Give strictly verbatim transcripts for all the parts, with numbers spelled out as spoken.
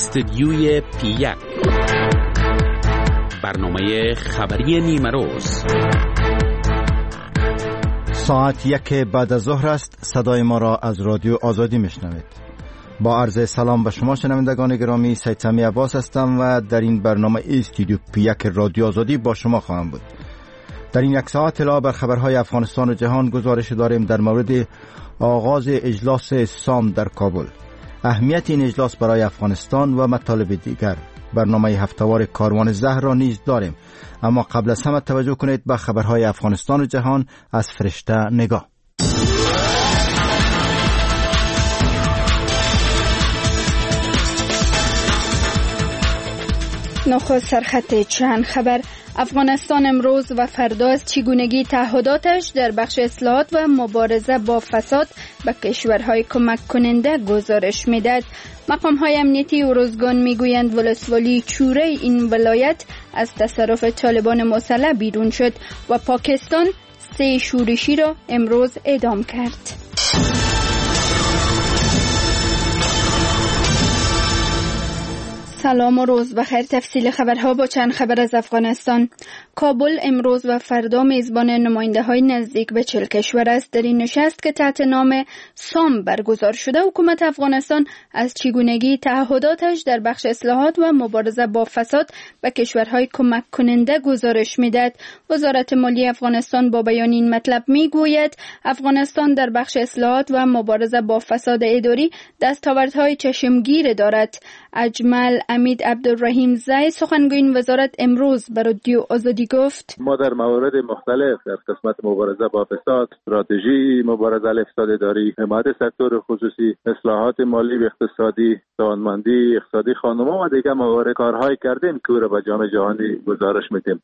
استدیوی پی یک، برنامه خبری نیمه روز. ساعت یک بعد از ظهر است. صدای ما را از رادیو آزادی میشنوید. با عرض سلام به شما شنوندگان گرامی، سید سمی عباس هستم و در این برنامه استدیو پی یک رادیو آزادی با شما خواهم بود. در این یک ساعت اطلاع بر خبرهای افغانستان و جهان گزارش داریم در مورد آغاز اجلاس سام در کابل، اهمیت این اجلاس برای افغانستان و مطالب دیگر. برنامه هفتهوار کاروان زهر را نیز داریم، اما قبل از همه توجه کنید به خبرهای افغانستان و جهان از فرشته نگاه. نخست سرخط چند خبر. افغانستان امروز و فردا از چگونگی تعهداتش در بخش اصلاحات و مبارزه با فساد به کشورهای کمک کننده گزارش میدهد. مقام‌های امنیتی اروزگان میگویند ولسوالی چوره این ولایت از تصرف طالبان مسلح بیرون شد و پاکستان سه شورشی را امروز اعدام کرد. سلام و روز بخیر. تفصیل خبرها با چند خبر از افغانستان. کابل امروز و فردا میزبان نماینده های نزدیک به چهل کشور است. در این نشست که تحت نام سام برگزار شده، حکومت افغانستان از چگونگی تعهداتش در بخش اصلاحات و مبارزه با فساد به کشورهای کمک کننده گزارش میدهد. وزارت مالی افغانستان با بیان این مطلب میگوید افغانستان در بخش اصلاحات و مبارزه با فساد اداری دستاوردهای چشمگیر دارد. اجمل امید عبدالرحیم زی سخنگوی وزارت امروز به رادیو آزادی گفت: ما در موارد مختلف در قسمت مبارزه با فساد، استراتژی مبارزه علیه فساد اداری، حمایت سکتور خصوصی، اصلاحات مالی و اقتصادی، توانمندی اقتصادی خانم‌ها و دیگر موارد کارهای کردیم که او را به جامعه جهانی گزارش میدیم.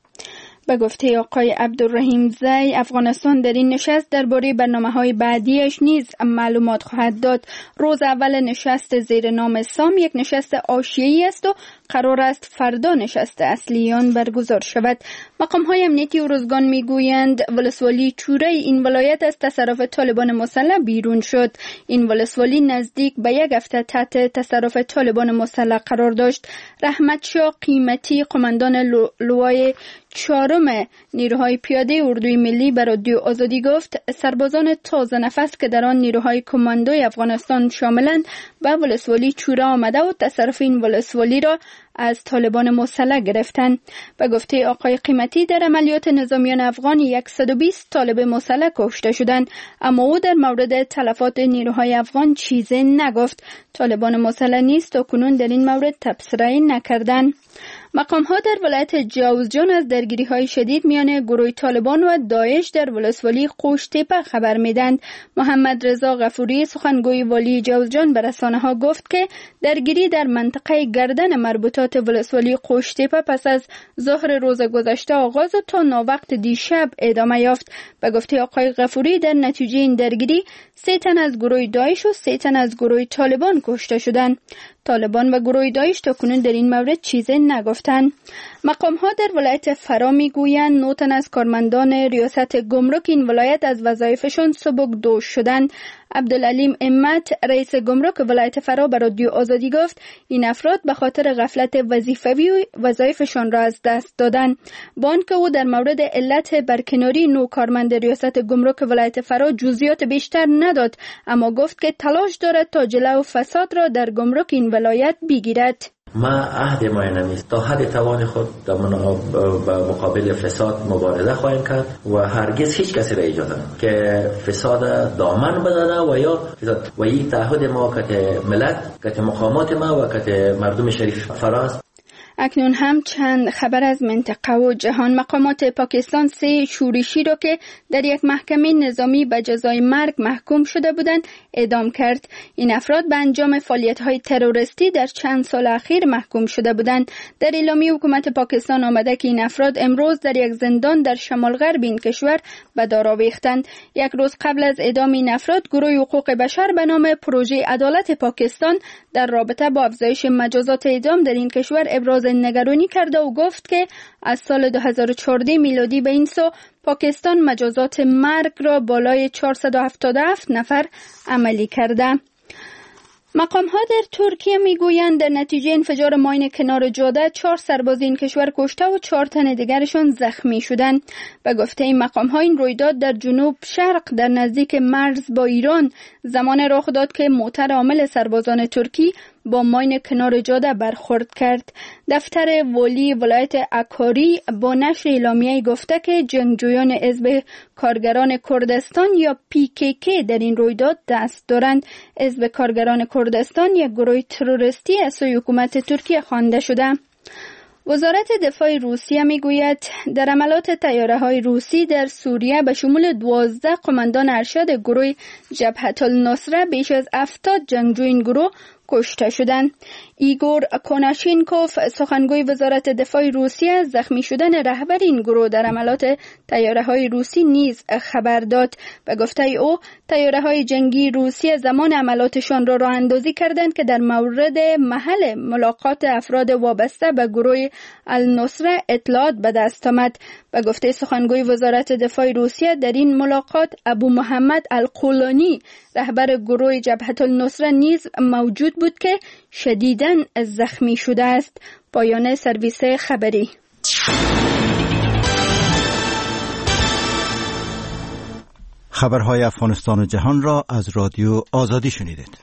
به گفته آقای عبدالرحیم زی، افغانستان در این نشست درباره برنامه‌های بعدیش نیز معلومات خواهد داد. روز اول نشست زیر نام سام یک نشست حاشیه‌ای است و قرار است فردا نشست اصلی آن برگزار شود. مقام‌های امنیتی اروزگان میگویند ولسوالی چوره این ولایت از تصرف طالبان مسلح بیرون شد. این ولسوالی نزدیک به یک هفته تحت تصرف طالبان مسلح قرار داشت. رحمت شاه قیمتی، قماندان لوای چهارم نیروهای پیاده اردوی ملی به رادیو آزادی گفت سربازان تازه نفس که در آن نیروهای کماندوی افغانستان شاملند به ولسوالی چوره آمده و تصرف این ولسوالی را از طالبان مسلح گرفتند. به گفته آقای قیمتی در عملیات نظامیان افغان صد و بیست طالب مسلح کشته شدند، اما او در مورد تلفات نیروهای افغان چیزی نگفت. طالبان مسلح نیز تا کنون در این مورد تبصره نکردند. مقام‌ها در ولایت جوزجان از درگیری‌های شدید میان گروه طالبان و داعش در ولسوالی قوشتیپه خبر میدند. محمد رضا غفوری سخنگوی والی جوزجان به رسانه‌ها گفت که درگیری در منطقه گردن مربوطات ولسوالی قوشتیپه پس از ظهر روز گذشته آغاز و تا ناوقت دیشب ادامه یافت. به گفته آقای غفوری در نتیجه این درگیری سه تن از گروه داعش و سه تن از گروه طالبان کشته شدند. طالبان و گروه داعش تا کنون در این مورد چیزی نگفتند. مقام‌ها در ولایت فرا میگویند نه تن از کارمندان ریاست گمرک این ولایت از وظایفشان سبکدوش شدند. عبدالعلیم امت رئیس گمرک ولایت فرا به رادیو آزادی گفت این افراد به خاطر غفلت وظیفوی وظایفشان را از دست دادند. با آنکه او در مورد علت برکناری نو کارمند ریاست گمرک ولایت فرا جزئیات بیشتر نداد، اما گفت که تلاش دارد تا جلو فساد را در گمرک این ولایت بگیرد. ما عهد ما اینمیست تا حد توان خود در مقابل فساد مبارزه خواهیم کرد و هرگز هیچ کسی را اجازه نمیدیم که فساد دامن بزنه و یا فساد و این تعهد ما که ملت که مقامات ما و که مردم شریف فراز. اکنون هم چند خبر از منطقه و جهان. مقامات پاکستان سه شورشی را که در یک محکمه نظامی به جزای مرگ محکوم شده بودند اعدام کرد. این افراد به انجام فعالیت‌های تروریستی در چند سال اخیر محکوم شده بودند. در اعلامیه حکومت پاکستان آمده که این افراد امروز در یک زندان در شمال غرب این کشور به دار آویختند. یک روز قبل از اعدام این افراد گروه حقوق بشر به نام پروژه عدالت پاکستان در رابطه با افزایش مجازات اعدام در این کشور ابراز نگرانی کرده و گفت که از سال دو هزار و چهارده میلادی به این سو پاکستان مجازات مرگ را بالای چهارصد و هفتاد و هفت نفر عملی کرده. مقام ها در ترکیه میگویند در نتیجه انفجار ماین کنار جاده چهار سرباز این کشور کشته و چهار تن دیگرشان زخمی شدند. به گفته این مقام ها این رویداد در جنوب شرق در نزدیک مرز با ایران زمان رخ داد که موتر حامل سربازان ترکی با ماین کنار جاده برخورد کرد. دفتر والی ولایت اکاری با نشر اعلامیه‌ای گفته که جنگجویان حزب کارگران کردستان یا پی کی کی در این رویداد دست دارند. حزب کارگران کردستان یک گروه تروریستی از سوی حکومت ترکیه خوانده شده. وزارت دفاع روسیه میگوید در عملات طیاره‌های روسی در سوریه به شمول دوازده قماندان ارشد گروه جبهت النصره بیش از هفتاد جنگجو این گروه کشته شدند. ایگور کوناشینکوف سخنگوی وزارت دفاع روسیه زخمی شدن رهبر این گروه در عملات طیاره‌های روسی نیز خبر داد. به گفته او طیاره‌های جنگی روسیه زمان عملاتشان را راه اندازی کردند که در مورد محل ملاقات افراد وابسته به گروه النصره اطلاعات به دست آمد. به گفته سخنگوی وزارت دفاع روسیه در این ملاقات ابو محمد القولانی رهبر گروه جبهت النصره نیز موجود بود که شدیداً زخمی شده است. پایان سرویس خبری. خبرهای افغانستان و جهان را از رادیو آزادی شنیدید.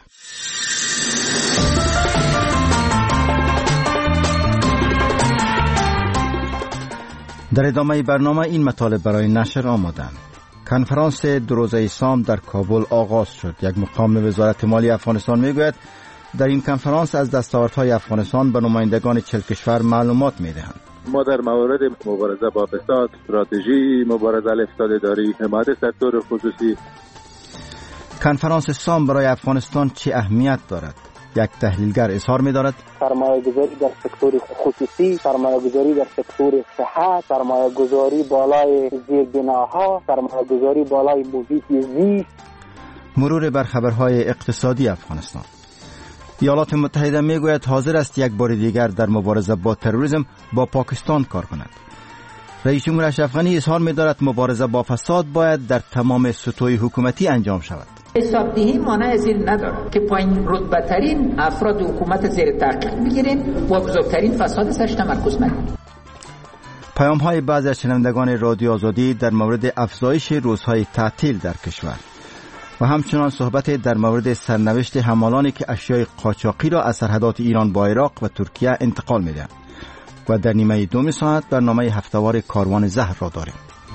در ادامه برنامه این مطالب برای نشر آمدند. کنفرانس دو روزه سام در کابل آغاز شد. یک مقام وزارت مالی افغانستان میگوید در این کنفرانس از دستاوردهای افغانستان به نمایندگان چهل کشور معلومات میدهند. ما در مورد مبارزه با فساد، استراتژی مبارزه علیه فساد اداری، حمایت سکتور خصوصی. کنفرانس سام برای افغانستان چه اهمیت دارد؟ یک تحلیلگر اظهار می‌دارد سرمایه‌گذاری در سکتور خصوصی، سرمایه‌گذاری در سکتور صحت، سرمایه‌گذاری بالای زیربناها، سرمایه‌گذاری بالای محیط زیست. مرور بر خبرهای اقتصادی افغانستان. ایالات متحده میگوید حاضر است یک بار دیگر در مبارزه با تروریسم با پاکستان کار کند. رئیس جمهور اشرف غنی اظهار می‌دارد مبارزه با فساد باید در تمام سطوح حکومتی انجام شود. حسابدهی مانع از این نداره که پایین رتبه ترین افراد حکومت زیر تحقیق بگیرین و بزرگترین فساد سرش تمرکز نکنید. پیام های بعضی از شنوندگان رادیو آزادی در مورد افزایش روزهای تعطیل در کشور و همچنان صحبت در مورد سرنوشت حمالانی که اشیای قاچاقی را از سرحدات ایران با عراق و ترکیه انتقال می‌دهند. و در نیمه دوم ساعت برنامه هفته‌وار کاروان زهر را داریم.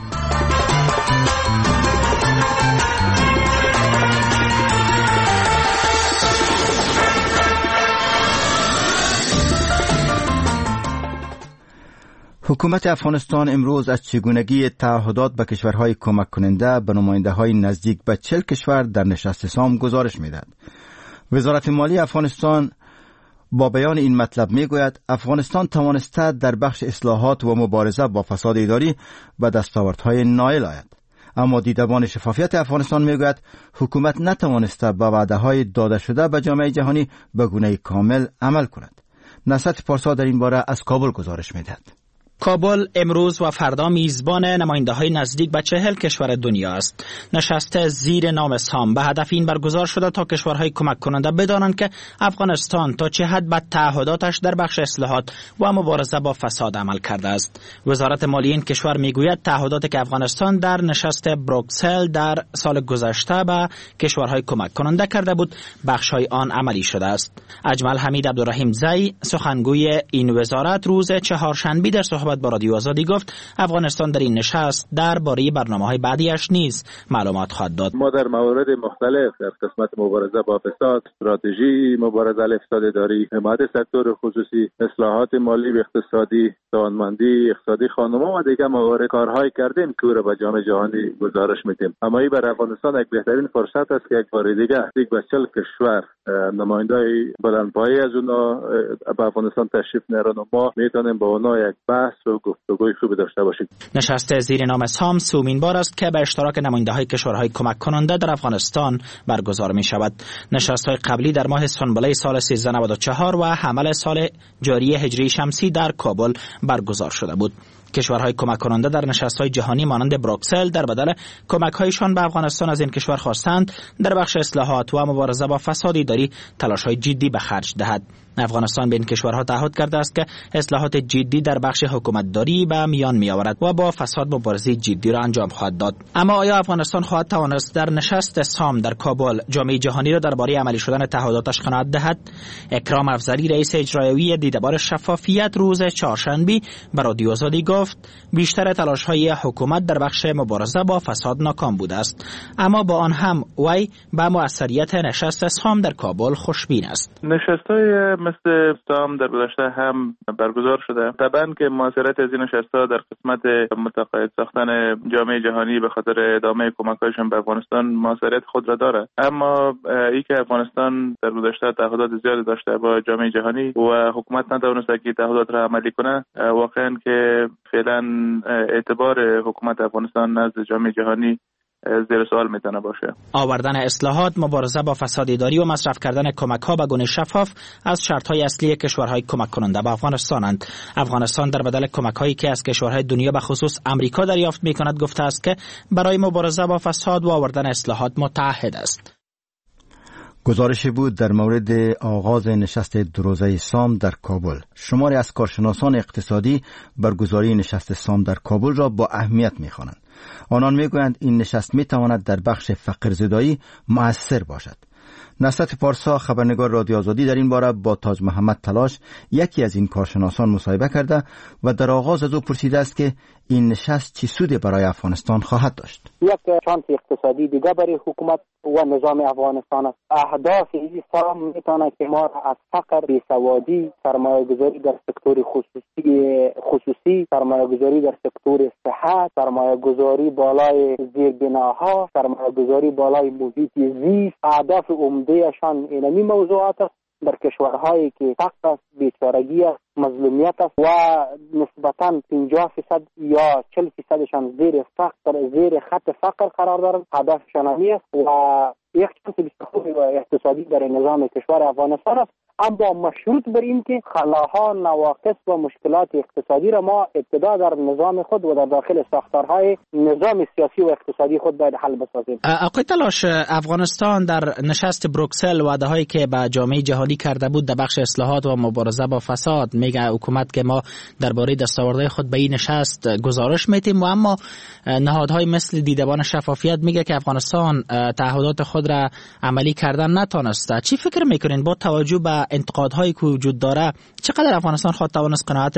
حکومت افغانستان امروز از چگونگی تعهدات به کشورهای کمک کننده به نماینده‌های نزدیک به چهل کشور در نشست سام گزارش می‌دهد. وزارت مالی افغانستان با بیان این مطلب میگوید افغانستان توانسته در بخش اصلاحات و مبارزه با فساد اداری به دستاوردهای نایل آید. اما دیدبان شفافیت افغانستان میگوید حکومت نتوانسته به وعده‌های داده شده به جامعه جهانی به گونه کامل عمل کند. نصرت پارسا در این باره از کابل گزارش می‌دهد. کابل امروز و فردا میزبان نماینده‌های نزدیک به چهل کشور دنیا است. نشست زیر نام سام به هدف این برگزار شده تا کشورهای کمک کننده بدانند که افغانستان تا چه حد به تعهداتش در بخش اصلاحات و مبارزه با فساد عمل کرده است. وزارت مالی این کشور میگوید تعهداتی که افغانستان در نشست بروکسل در سال گذشته به کشورهای کمک کننده کرده بود، بخش‌های آن عملی شده است. اجمل حمید عبدالرحیم زی سخنگوی این وزارت روز چهارشنبه در صحبت با رادیو آزادی گفت افغانستان در این نشست درباره برنامه‌های بعدیش نیز معلومات خواهد داد. ما در موارد مختلف در قسمت مبارزه با فساد، استراتژی مبارزه علیه فساد اداری، حمایت سکتور خصوصی، اصلاحات مالی و اقتصادی، توانمندی اقتصادی خانم‌ها و دیگر موارد کارهای کردیم که را به جامعه جهانی گزارش میدیم. اما این برای افغانستان یک بهترین فرصت است که یک بار دیگر یک به چهل کشور نمایندای بلندپایه از اونها به افغانستان تشریف نیارن و ما میتونیم با اونها یک بحث و گفتگوی خوبی داشته باشیم. نشست زیر نام سام سومین بار است که به اشتراک نماینده‌های کشورهای کمک کننده در افغانستان برگزار می شود. نشست‌های قبلی در ماه سنبله سال سیزده نود و چهار و حمل سال جاری هجری شمسی در کابل برگزار شده بود. کشورهای کمک کننده در نشست‌های جهانی مانند بروکسل در بدل کمک‌هایشان به افغانستان از این کشور خواستند در بخش اصلاحات و مبارزه با فساد اداری تلاش‌های جدی به خرج دهد. افغانستان به این کشورها تعهد کرده است که اصلاحات جدی در بخش حکومتداری به میان می‌آورد و با فساد مبارزه جدی را انجام خواهد داد. اما آیا افغانستان خواهد توانست در نشست سام در کابل جامعه جهانی را درباره عملی شدن تعهداتش قناعت دهد؟ اکرام افضلی رئیس اجرایی دیدبان شفافیت روز چهارشنبه به رادیو آزادی گفت بیشتر تلاش‌های حکومت در بخش مبارزه با فساد ناکام بوده است، اما با آن هم وی به موثریت نشست سام در کابل خوشبین است. نشست‌های مثل سام در گذشته هم برگزار شده. طبعاً که موثریت از این نشست‌ها در قسمت متقاعد ساختن جامعه جهانی به خاطر ادامه کمک‌هایشان به افغانستان موثریت خود را دارد، اما ای که افغانستان در گذشته تعهدات زیادی داشته با جامعه جهانی و حکومت نتوانسته که تعهدات را عملی کنه، واقعاً که فعلا اعتبار حکومت افغانستان نزد جامعه جهانی زیر سوال میتونه باشه. آوردن اصلاحات، مبارزه با فساد اداری و مصرف کردن کمک‌ها به گونه شفاف از شرط‌های اصلی کشورهای کمک کننده به افغانستانند. افغانستان در بدل کمک‌هایی که از کشورهای دنیا به خصوص آمریکا دریافت می‌کند گفته است که برای مبارزه با فساد و آوردن اصلاحات متعهد است. گزارشی بود در مورد آغاز نشست دوروزه سام در کابل. شماری از کارشناسان اقتصادی برگزاری نشست سام در کابل را با اهمیت می‌خوانند. آنان میگویند این نشست میتواند در بخش فقرزدایی مؤثر باشد. نصرت پارسا خبرنگار رادیو آزادی در این باره با تاج محمد تلاش یکی از این کارشناسان مصاحبه کرده و در آغاز از او پرسیده است که این نشست چه سودی برای افغانستان خواهد داشت. یک شانس اقتصادی دیگه برای حکومت و نظام افغانستان است. اهداف این سام میتونه که ما از فقر، بیسوادی، سرمایه‌گذاری در سکتور خصوصی خصوصی سرمایه‌گذاری در سکتور صحت، سرمایه‌گذاری بالای زیربناها، سرمایه‌گذاری بالای محیط زیست، اهداف عمده‌شان اینمی موضوعات است. در کشورهایی که فقر است، بیچارگی است، مظلومیت است و نسبتاً پنجاه فیصد یا چهل فیصدشان زیر فقر زیر خط فقر قرار دارند، هدفشان همی است و یک چانس بسیار و اقتصادی در نظام کشور افغانستان است، اما مشروط بر این که خلاها، نواقص و مشکلات اقتصادی را ما ابتدا در نظام خود و در داخل ساختارهای نظام سیاسی و اقتصادی خود باید حل بسازیم. آقای تلاش، افغانستان در نشست بروکسل وعده هایی که به جامعه جهانی کرده بود در بخش اصلاحات و مبارزه با فساد، میگه حکومت که ما درباره دستاوردهای خود به این نشست گزارش میتیم، و اما نهادهای مثل دیدبان شفافیت میگه که افغانستان تعهدات خود را عملی کردن نتونسته. چی فکر میکنین با توجه به انتقادهایی که وجود داره چقدر افغانستان خواهد توانست قناعت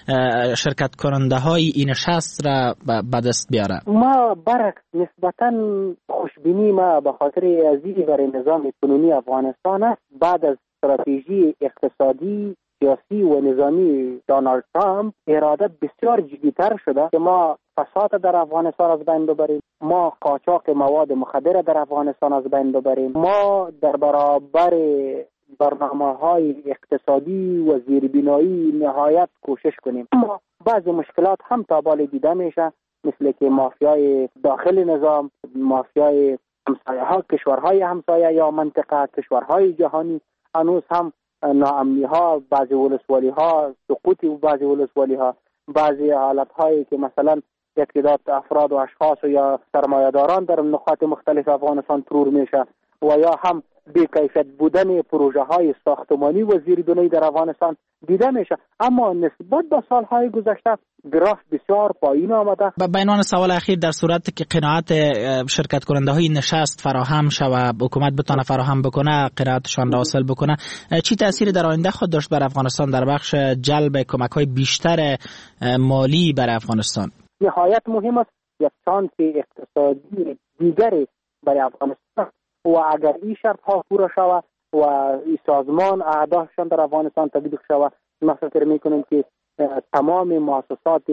شرکت کننده های این نشست را به دست بیاره؟ ما برعکس نسبتاً خوشبینی ما به خاطر عزیزی برای نظام کنونی افغانستان است. بعد از استراتژی اقتصادی، سیاسی و نظامی دونالد ترامپ اراده بسیار جدی‌تر شده که ما فساد در افغانستان از بین ببریم، ما قاچاق مواد مخدر در افغانستان از بین ببریم، ما در برابر برنامه‌های اقتصادی و زیربنایی نهایت کوشش کنیم. اما بعض مشکلات هم تا بالا دیده میشه، مثل که مافیای داخل نظام، مافیای همسایه‌ها، کشورهای همسایه یا منطقه، کشورهای جهانی، هنوز هم ناامنی‌ها، بعضی ولسوالی‌ها، سقوط بعضی ولسوالی‌ها، بعضی حالت‌هایی که مثلا یک تعداد افراد و اشخاص یا سرمایه‌داران در نقاط مختلف افغانستان ترور میشه و یا هم بی‌کیفیت بودن پروژه‌های ساختمانی و زیربنایی در افغانستان دیده میشه. اما نسبت به سال‌های گذشته گراف بسیار پایین آمده. به عنوان سوال اخیر، در صورتی که قناعت شرکت کننده های نشست فراهم شود، حکومت بتونه فراهم بکنه، قناعتشان را حاصل بکنه، چی تأثیری در آینده خود داشت بر افغانستان در بخش جلب کمک‌های بیشتر مالی بر افغانستان؟ نهایت مهم است یک شانس اقتصادی دیگری برای افغانستان و اگر این شرط ها پورا شود و این سازمان اهدافشان در افغانستان تطبیق شود، ما فکر میکنیم که تمام مؤسسات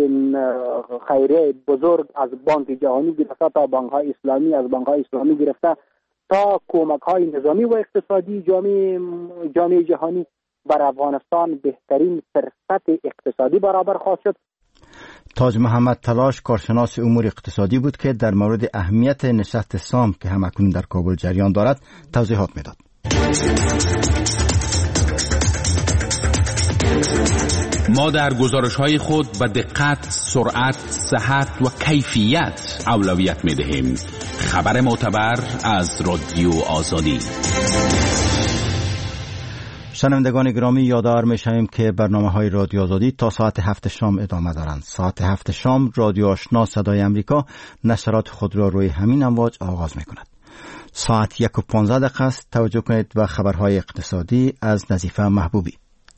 خیریه بزرگ از بانک جهانی گرفته تا بانک های اسلامی، از بانک های اسلامی گرفته تا کمک های نظامی و اقتصادی جامعه جامعه جهانی بر افغانستان بهترین فرصت اقتصادی برابر خواهد شد. تاج محمد تلاش کارشناس امور اقتصادی بود که در مورد اهمیت نشست سام که همکنون در کابل جریان دارد توضیحات میداد. ما در گزارش‌های خود به دقت، سرعت، صحت و کیفیت اولویت می‌دهیم. خبر معتبر از رادیو آزادی. شنوندگان گرامی، یادآور می‌شویم که برنامه‌های رادیو آزادی تا ساعت هفت شام ادامه دارند. ساعت هفت شام رادیو آشنا صدای امریکا نشرات خود را روی همین امواج آغاز می‌کند. ساعت یک و پانزده دقیقه است. توجه کنید و خبرهای اقتصادی از نظیفه محبوبی.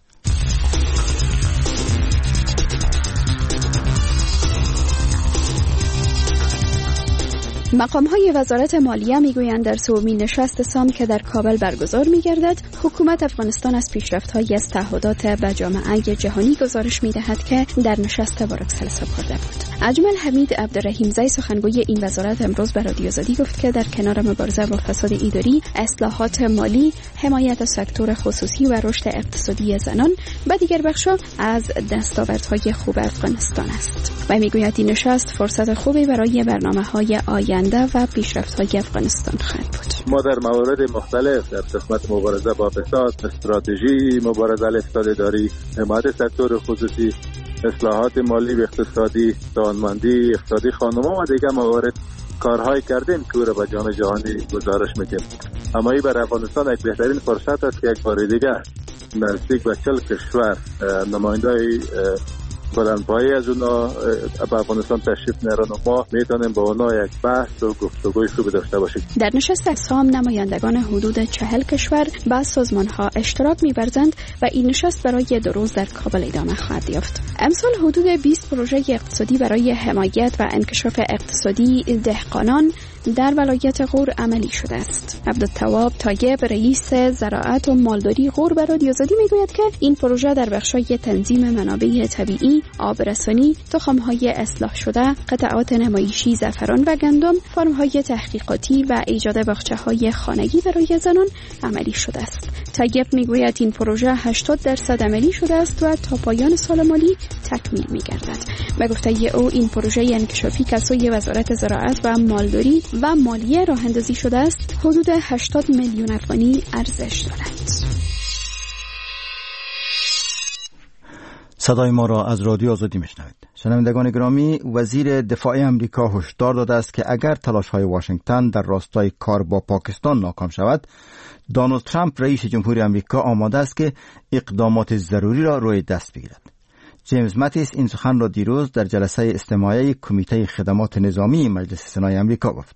مقام‌های وزارت مالیه می‌گویند در سومین نشست سام که در کابل برگزار می‌گردد، حکومت افغانستان از پیشرفت‌های از تعهدات به جامعه جهانی گزارش می‌دهد که در نشست بارکسل سپرده بود. اجمل حمید عبدالرحیم زی سخنگوی این وزارت امروز به رادیو آزادی گفت که در کنار مبارزه با فساد اداری، اصلاحات مالی، حمایت از سکتور خصوصی و رشد اقتصادی زنان و دیگر بخش‌ها از دستاوردهای خوب افغانستان است. و می‌گوید این نشست فرصت خوبی برای برنامه‌های آینده و پیشرفت‌های افغانستان خواهد بود. ما در موارد مختلف در قسمت مبارزه با فساد، استراتژی مبارزه علیه فساد اداری، حمایت سکتور خصوصی، اصلاحات مالی و اقتصادی، توانمندی اقتصادی خانم‌ها و دیگر موارد کارهای کردیم که او را به جام جهانی گزارش می‌کنیم. اما این برای افغانستان یک بهترین فرصت است که یک بار دیگر نزدیک به چهل کشور نماینده‌های بلندپایه از اونا به افغانستان تشریف میارن و ما میتونیم با اونا یک بحث و گفتگوی خوب داشته باشیم. در نشست سام نمایندگان حدود چهل کشور با سازمان‌ها اشتراک می‌ورزند و این نشست برای دو روز در کابل ادامه خواهد یافت. امسال حدود بیست پروژه اقتصادی برای حمایت و انکشاف اقتصادی دهقانان در ولایت غور عملی شده است. عبدالتواب طایب رئیس زراعت و مالداری غور به رادیو آزادی میگوید که این پروژه در بخش‌های تنظیم منابع طبیعی، آبرسانی، تخم‌های اصلاح شده، قطعات نمایشی زعفران و گندم، فرم‌های تحقیقاتی و ایجاد باغچه‌های خانگی برای زنان عملی شده است. طایب میگوید این پروژه هشتاد درصد عملی شده است و تا پایان سال مالی تکمیل می‌گردد. به گفته او این پروژه انکشافی که سوی وزارت زراعت و مالداری و مالیه راه اندازی شده است حدود هشتاد میلیون افغانی ارزش دارد. صدای ما را از رادیو آزادی میشنوید. شنوندگان گرامی، وزیر دفاع امریکا هشدار داده است که اگر تلاش‌های واشنگتن در راستای کار با پاکستان ناکام شود، دونالد ترامپ رئیس جمهوری امریکا آماده است که اقدامات ضروری را روی دست بگیرد. جیمز ماتیس این سخن را دیروز در جلسه استماعی کمیته خدمات نظامی مجلس سنای امریکا گفت.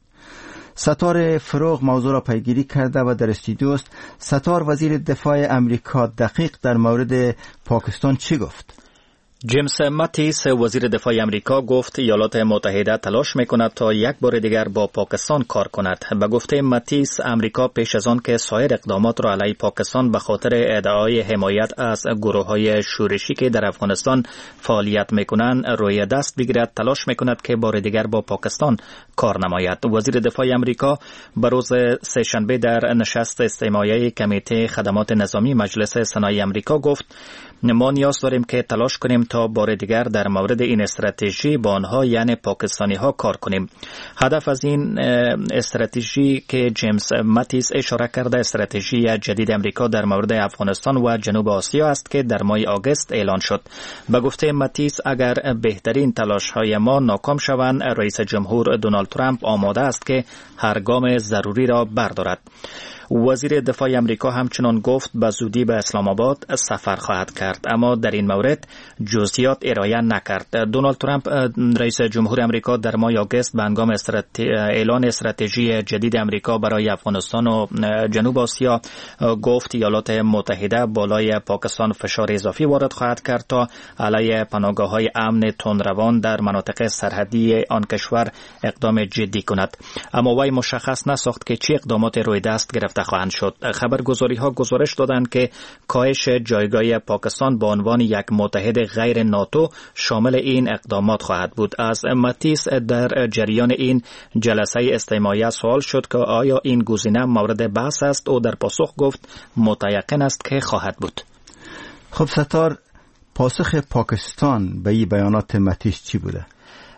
ستار فروغ موضوع را پیگیری کرده و در استودیو است. ستار، وزیر دفاع امریکا دقیق در مورد پاکستان چی گفت؟ جیمز ماتیس وزیر دفاع امریکا گفت ایالات متحده تلاش میکند تا یک بار دیگر با پاکستان کار کند. به گفته ماتیس، امریکا پیش از آن که سایر اقدامات را علیه پاکستان به خاطر ادعای حمایت از گروه‌های شورشی که در افغانستان فعالیت میکنند روی دست بگیرد، تلاش میکند که بار دیگر با پاکستان کار نماید. وزیر دفاع امریکا به روز سه‌شنبه در نشست استماعی کمیته خدمات نظامی مجلس سنای امریکا گفت ما نیاز داریم که تلاش کنیم تا بار دیگر در مورد این استراتژی با آنها یعنی پاکستانی ها کار کنیم. هدف از این استراتژی که جیمز ماتیس اشاره کرده استراتژی جدید امریکا در مورد افغانستان و جنوب آسیا است که در ماه آگوست اعلان شد. به گفته ماتیس اگر بهترین تلاش های ما ناکام شوند، رئیس جمهور دونالد ترامپ آماده است که هر گام ضروری را بردارد. وزیر دفاع امریکا همچنان گفت به زودی به اسلام آباد سفر خواهد کرد، اما در این مورد جزئیات ارائه نکرد. دونالد ترامپ رئیس جمهور امریکا در ماه آگوست به هنگام استراتژی اعلان استراتژی جدید امریکا برای افغانستان و جنوب آسیا گفت ایالات متحده بالای پاکستان فشار اضافی وارد خواهد کرد تا علیه پناهگاه‌های امن تندروان در مناطق سرحدی آن کشور اقدام جدی کند. اما وی مشخص نساخت که چه اقدامات روی دست گرفته خواهند شد. خبرگزاری‌ها گزارش دادند که کاهش جایگاه پاکستان به عنوان یک متحد غیر ناتو شامل این اقدامات خواهد بود. از ماتیس در جریان این جلسه استماعی سوال شد که آیا این گزینه مورد بحث است او در پاسخ گفت متیقن است که خواهد بود. خب ستار، پاسخ پاکستان به این بیانات ماتیس چی بوده؟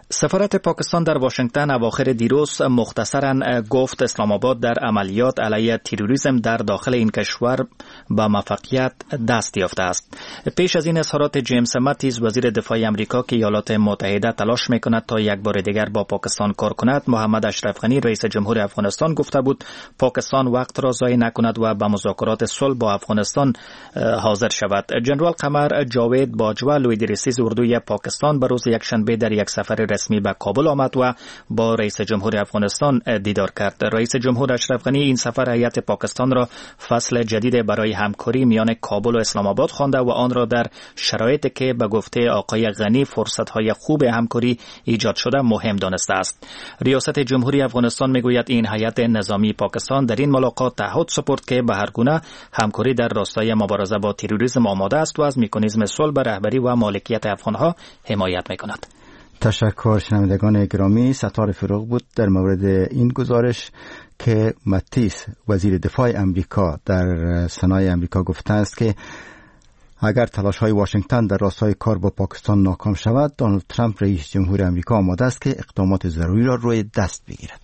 سفارت پاکستان در واشنگتن اواخر دیروز مختصراً گفت اسلام آباد در عملیات علیه تروریسم در داخل این کشور با موفقیت دست یافته است. پیش از این اظهارات جیمز ماتیز وزیر دفاع آمریکا که ایالات متحده تلاش میکند تا یک بار دیگر با پاکستان کار کند، محمد اشرف غنی رئیس جمهور افغانستان گفته بود پاکستان وقت را ضایع نکند و به مذاکرات صلح با افغانستان حاضر شود. جنرال قمر جاوید باجوه لویدریسی اردوی پاکستان به روز یکشنبه در یک سفر رسمی به کابل آمد و با رئیس جمهور افغانستان دیدار کرد. رئیس جمهور اشرف غنی این سفر هیئت پاکستان را فصل جدید برای همکاری میان کابل و اسلام آباد خوانده و آن را در شرایطی که به گفته آقای غنی فرصت‌های خوب همکاری ایجاد شده مهم دانسته است. ریاست جمهوری افغانستان میگوید این هیئت نظامی پاکستان در این ملاقات تعهد سپرد که به هر گونه همکاری در راستای مبارزه با تروریسم آماده است و از مکانیزم صلح به رهبری و مالکیت افغانها حمایت میکند. تشکر. شنوندگان گرامی، ستار فروغ بود در مورد این گزارش که ماتیس وزیر دفاع امریکا در سنای امریکا گفته است که اگر تلاش های واشنگتن در راستای کار با پاکستان ناکام شود، دونالد ترامپ رئیس جمهور امریکا آماده است که اقدامات ضروری را روی دست بگیرد.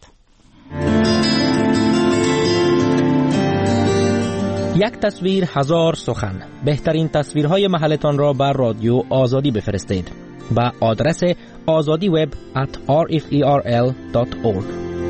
یک تصویر هزار سخن. بهترین تصویرهای محلتان را بر رادیو آزادی بفرستید با آدرس آزادی وب ات آر اف ای آر ال دات اورگ.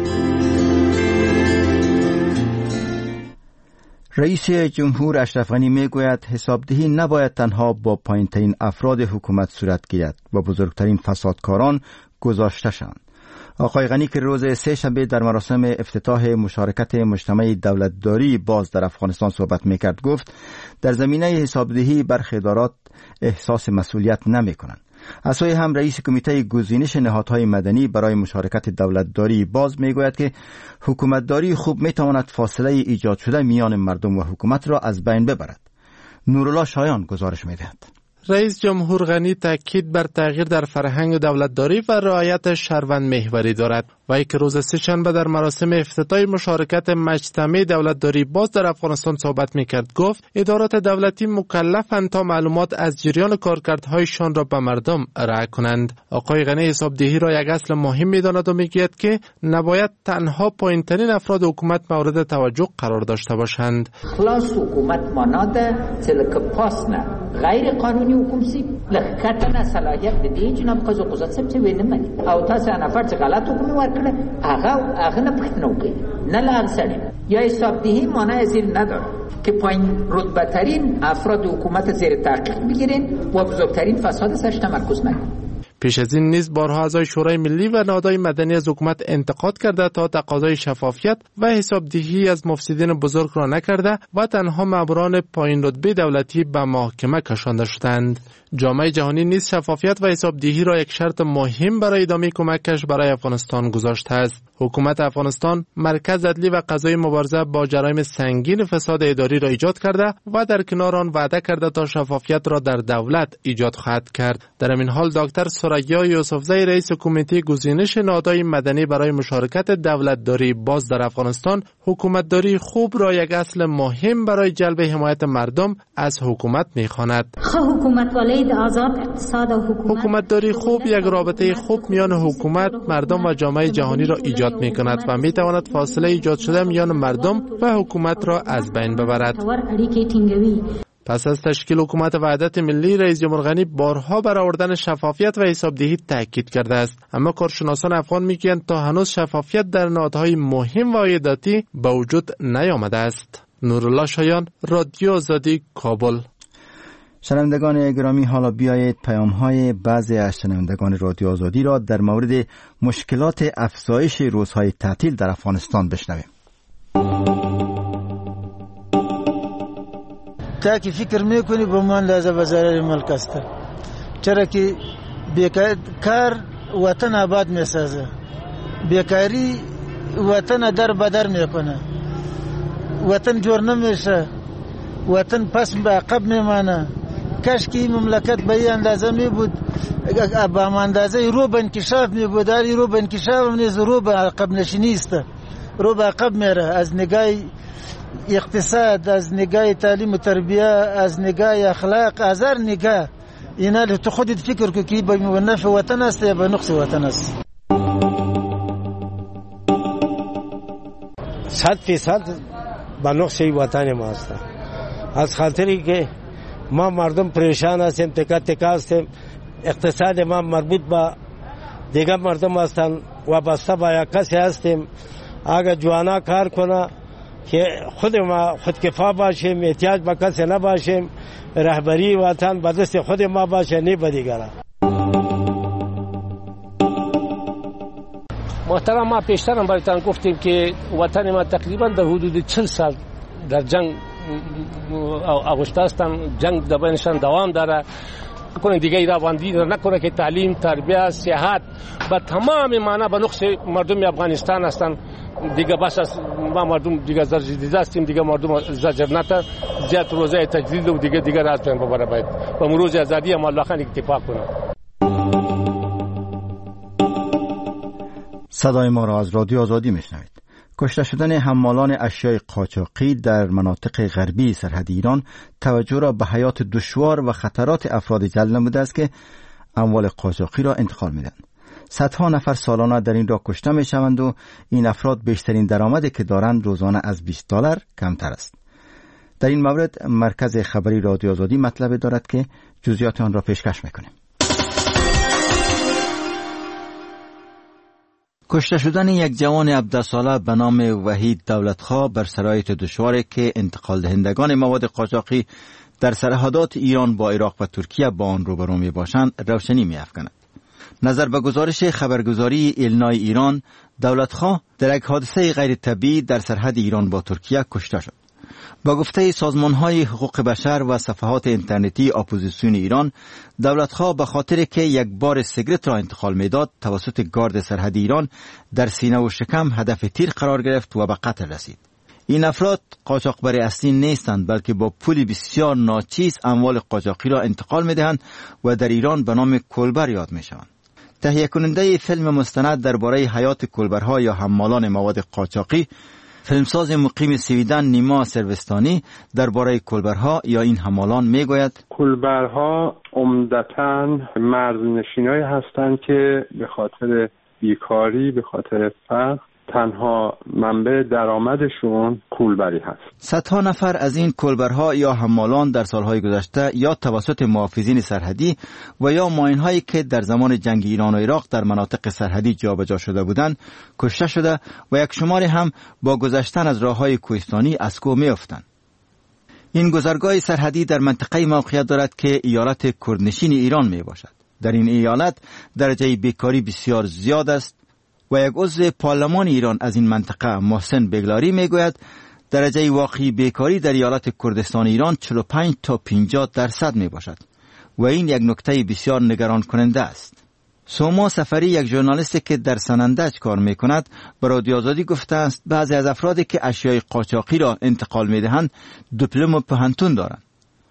رئیس جمهور اشرف غنی میگوید حسابدهی نباید تنها با پایین‌ترین افراد حکومت صورت گیرد و بزرگترین فسادکاران گذاشته شوند. آقای غنی که روز سه شنبه در مراسم افتتاح مشارکت مجتمع دولتداری باز در افغانستان صحبت میکرد گفت در زمینه حسابدهی برخی ادارات احساس مسئولیت نمیکنند. از سوی هم رئیس کمیته گزینش نهادهای مدنی برای مشارکت دولتداری باز میگوید که حکومتداری خوب میتواند فاصله ایجاد شده میان مردم و حکومت را از بین ببرد. نورالله شایان گزارش میدهد. رئیس جمهور غنی تاکید بر تغییر در فرهنگ دولتداری و رعایت شهروند محوری دارد. وی که روز سه‌شنبه در مراسم افتتاح مشارکت مجتمع دولتداری باز در افغانستان صحبت میکرد گفت ادارات دولتی مکلفند تا معلومات از جریان کارکردهایشان را به مردم ارائه کنند. آقای غنی حسابدهی را یک اصل مهم میداند و میگوید که نباید تنها پایین‌ترین افراد حکومت مورد توجه قرار داشته باشند. خلاص حکومت ماناده چلک پاس نه غیر قانونی حکومت سی لکتنه صلاحیت بدهی جناب قضا قضات سب چه وینه منی او تاسو نفر چه غلط حکومت ورکړه هغه هغه نه پښتنه وکړي نه لار سړي یا حسابدهی معنی زیر نداره که پایین رتبه ترین افراد حکومت زیر تحقیق بگیرین و بزرگترین فساد سرش تمرکز نکنین. پیش از این نیز بارها اعضای شورای ملی و نهادهای مدنی از حکومت انتقاد کرده تا تقاضای شفافیت و حسابدهی از مفسدین بزرگ را نکرده و تنها ماموران پایین رتبه دولتی به محاکمه کشانده شدند. جامعه جهانی نیز شفافیت و حسابدهی را یک شرط مهم برای ادامه کمکش برای افغانستان گذاشته است. حکومت افغانستان مرکز عدلی و قضایی مبارزه با جرایم سنگین فساد اداری را ایجاد کرده و در کنار آن وعده کرده تا شفافیت را در دولت ایجاد خواهد کرد. در این حال دکتر سریا یوسفزی رئیس کمیته گزینش نهادهای مدنی برای مشارکت دولتداری باز در افغانستان حکومتداری خوب را یک اصل مهم برای جلب حمایت مردم از حکومت می‌خواند. حکومت ولید آزاد اقتصاد و حکومت حکومتداری خوب یک رابطه خوب میان حکومت، مردم و جامعه جهانی را ایجاد می‌کند و می‌تواند فاصله ایجاد شده میان مردم و حکومت را از بین ببرد. پس از تشکیل حکومت وحدت ملی، رئیس جمهور غنی بارها بر آوردن شفافیت و حسابدهی تاکید کرده است، اما کارشناسان افغان میگویند تا هنوز شفافیت در نهادهای مهم و عایداتی به وجود نیامده است. نورالله شایان، رادیو آزادی، کابل. شنوندگان گرامی، حالا بیایید پیام‌های بعضی از شنوندگان رادیو آزادی را در مورد مشکلات افزایش روزهای تعطیل در افغانستان بشنویم. تا که فکر میکنی به من لازم به ضرر ملک است، چرا که بیکار وطن آباد میسازه، بیکاری وطن در بدر میکنه، وطن جور نمیشه، وطن پس به عقب میمانه. کاش که این مملکت به این اندازه می بود، به اندازه رو به انکشاف می بود، داری رو به انکشاف هم نیست، رو به عقب نشینی است، رو به عقب میره. از نگاه اقتصاد، از نگاه تعلیم و تربیه، از نگاه اخلاق، از هر نگاه اینا تو خودت فکر کن که به نفع وطن است یا به نقص وطن است. صد فیصد به نقص وطن ما است. از خاطری که ما مردم پریشان هستیم، تکا تکا هستیم، اقتصاد ما مربوط به دیگر مردم هستند، وابسته به یک کسی هستیم. اگر جوانا کار کنه که خود ما خودکفا باشیم، احتیاج به کسی نباشیم، رهبری وطن به دست خود ما باشه، نه به دیگره. محترم، ما پیشتر هم برایتان گفتیم که وطن ما تقریبا در حدود چهل سال در جنگ آغشته هستند. جنگ در بینشان دوام داره. کنه دیگه ایرواندی نکنه که تعلیم، تربیت، صحت به تمام معنا به نقص مردم افغانستان هستند. دیگه بس است ما مردم دیگه زرجدیده هستیم، دیگه مردم زجرنت زیاد روزه تجدید و دیگه دیگه راز پن ببره باید و مروز آزادی هم الله خان اتفاق کنه. صدای ما را از رادیو آزادی میشنوید. کشته شدن حمالان اشیاء قاچاقی در مناطق غربی سرحد ایران توجه را به حیات دشوار و خطرات افراد جلب نموده است که اموال قاچاقی را انتقال میدهند. صدها نفر سالانه در این راه کشته می شوند و این افراد بیشترین درآمدی که دارند روزانه از بیست دلار کمتر است. در این مورد مرکز خبری رادیو آزادی مطلب دارد که جزئیات آن را پیشکش میکنیم. کشته شدن یک جوان هفده ساله به نام وحید دولتخواه بر شرایط دشواری که انتقال دهندگان مواد قاچاقی در سرحدات ایران با عراق و ترکیه با آن روبرو می باشند روشنی می افکند. نظر به گزارش خبرگزاری ایلنای ایران، دولتخواه در یک حادثه غیر طبیعی در سرحد ایران با ترکیه کشته شد. با گفته سازمان‌های حقوق بشر و صفحات اینترنتی اپوزیسیون ایران، دولتخواه به خاطر که یک بار سیگرت را انتقال میداد توسط گارد سرحد ایران در سینه و شکم هدف تیر قرار گرفت و به قتل رسید. این افراد قاچاقبر اصلی نیستند، بلکه با پول بسیار ناچیز اموال قاچاقی را انتقال میدهند و در ایران به نام کلبر یاد میشوند. تهیه کننده فیلم مستند درباره حیات کلبرها یا حمالان مواد قاچاقی، فیلمساز مقیم سویدن نیما سروستانی درباره کلبرها یا این حمالان میگوید: کلبرها عمدتاً مرزنشینایی هستند که به خاطر بیکاری، به خاطر فقر، تنها منبع درآمدشون کولبری هست. صدها نفر از این کولبرها یا حمالان در سالهای گذشته یا توسط محافظین سرحدی و یا ماینهایی که در زمان جنگ ایران و عراق در مناطق سرحدی جابجا شده بودند کشته شده و یک شماری هم با گذشتن از راههای کوهستانی از کوه میافتند. این گذرگاه سرحدی در منطقه موقعیت دارد که ایالت کردنشین ایران می باشد. در این ایالت درجه بیکاری بسیار زیاد است و یک عضو پارلمان ایران از این منطقه محسن بگلاری میگوید درجه واقعی بیکاری در ایالت کردستان ایران چهل و پنج تا پنجاه درصد می باشد و این یک نکته بسیار نگران کننده است. سوما سفری، یک ژورنالیست که در سنندج کار می کند، به رادیو آزادی گفته است بعضی از افرادی که اشیای قاچاقی را انتقال می دهند دیپلم پهنتون دارند.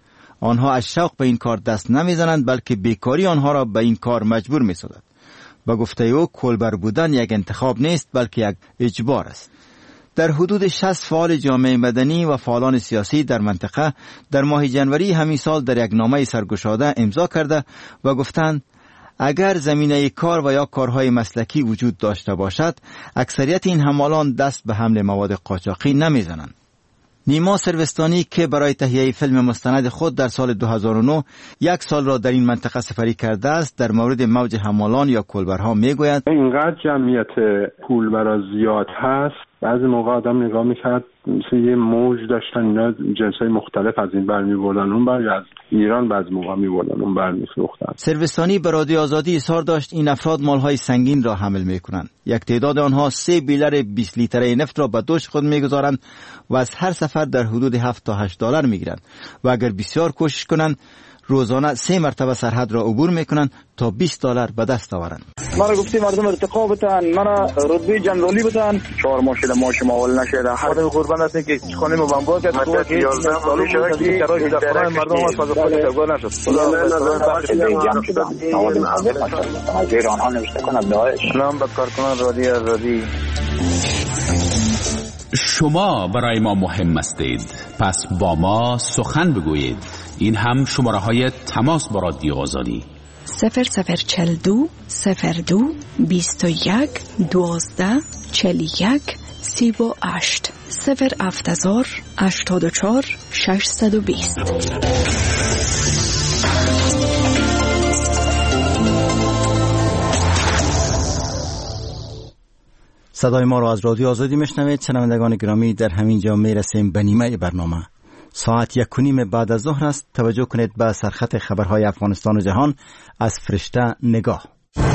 آنها از شوق به این کار دست نمی زنند بلکه بیکاری آنها را به این کار مجبور می سازد. با گفته او کولبر بودن یک انتخاب نیست بلکه یک اجبار است. در حدود شصت فعال جامعه مدنی و فعالان سیاسی در منطقه در ماه جنوری همین سال در یک نامه سرگشاده امضا کرده و گفتند اگر زمینه کار و یا کارهای مسلکی وجود داشته باشد اکثریت این حمالان دست به حمل مواد قاچاقی نمیزنند. نیما سروستانی که برای تهیه فیلم مستند خود در سال دو هزار و نه یک سال را در این منطقه سفری کرده است در مورد موج حمالان یا کولبرها میگوید اینقدر جمعیت کولبرها زیاد هست بعضی موقع آدم نگاه میکرد مثل یه موج داشتن اینا جنسای مختلف از این بر میبردن اون بر یا از ایران بعضی موقع میبردن اون بر میفروختن. سروستانی به رادیو آزادی اظهار داشت این افراد مالهای سنگین را حمل میکنند. یک تعداد آنها سه بیلر بیست لیتره نفت را به دوش خود میگذارند و از هر سفر در حدود هفت تا هشت دلار میگیرند و اگر بسیار کوشش کنند روزانه سه مرتبه سرحد را عبور میکنند تا بیست دلار به دست آورند. ما را گفتی مردم ارتقا بتن، ما را رتبه جنرالی بتن، چهار ماه شده ما شما اول نشده. خودم قربان هستیم که خانه ما بمبار کرد تو که یازده سال شده که شرایط در خانه مردم ما فاز خود ترگار نشد. خدا از ایران ها نوشته کند داعش. سلام به کارکنان رادیو آزادی. شما برای ما مهم هستید، پس با ما سخن بگویید. این هم شماره های تماس با رادیو آزادی: صفر صفر چل دو صفر دو بیست و یک دوازده چل یک سی و هشت صفر هفتازار هشتاد و چهار ششصد و بیست. صدای ما را از رادیو آزادی میشنوید. شنوندگان گرامی، در همین جا میرسیم به نیمه برنامه. ساعت یک و نیم بعد از ظهر است. توجه کنید به سرخط خبرهای افغانستان و جهان از فرشته نگاه.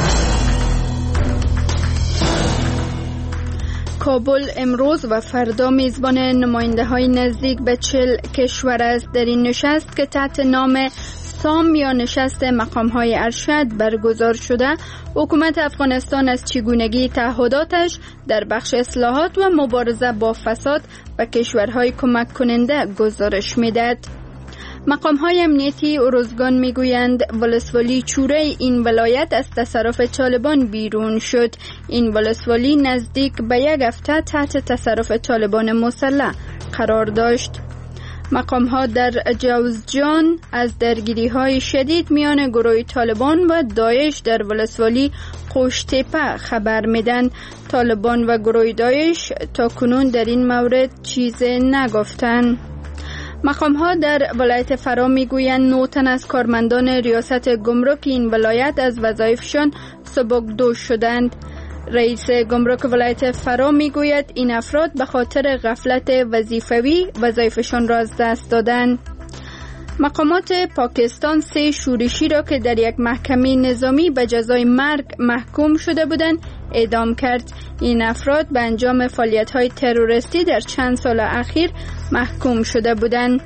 کابل امروز و فردا میزبان نماینده های نزدیک به چهل کشور است. در این نشست که تحت نام سام یا نشست مقام های ارشد برگزار شده، حکومت افغانستان از چگونگی تعهداتش در بخش اصلاحات و مبارزه با فساد و کشورهای کمک کننده گزارش میدهد. مقام های امنیتی ارزگان میگویند ولسوالی چوره این ولایت از تصرف طالبان بیرون شد. این ولسوالی نزدیک به یک هفته تحت تصرف طالبان مسلح قرار داشت. مقام ها در جوزجان از درگیری های شدید میان گروه طالبان و داعش در ولسوالی قوشتپه خبر میدن. طالبان و گروه داعش تا کنون در این مورد چیز نگفتند. مقام ها در ولایت فرا میگویند نه تن از کارمندان ریاست گمرک این ولایت از وظایفشان سبکدوش شدند. رئیس گمرک ولایت فرا میگوید این افراد به خاطر غفلت وظیفوی وظایفشان را از دست دادند. مقامات پاکستان سه شورشی را که در یک محکمه نظامی به جزای مرگ محکوم شده بودند اعدام کرد. این افراد به انجام فعالیت‌های تروریستی در چند سال اخیر محکوم شده بودند.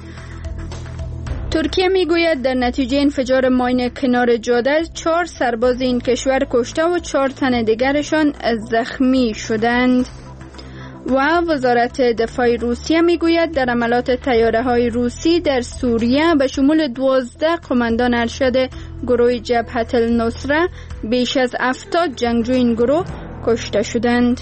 ترکیه میگوید در نتیجه انفجار ماین کنار جاده چهار سرباز این کشور کشته و چهار تن دیگرشان زخمی شدند. و وزارت دفاع روسیه میگوید در عملات طیاره های روسی در سوریه به شمول دوازده قماندان ارشد گروه جبهه النصره بیش از هفتاد جنگجو این گروه کشته شدند.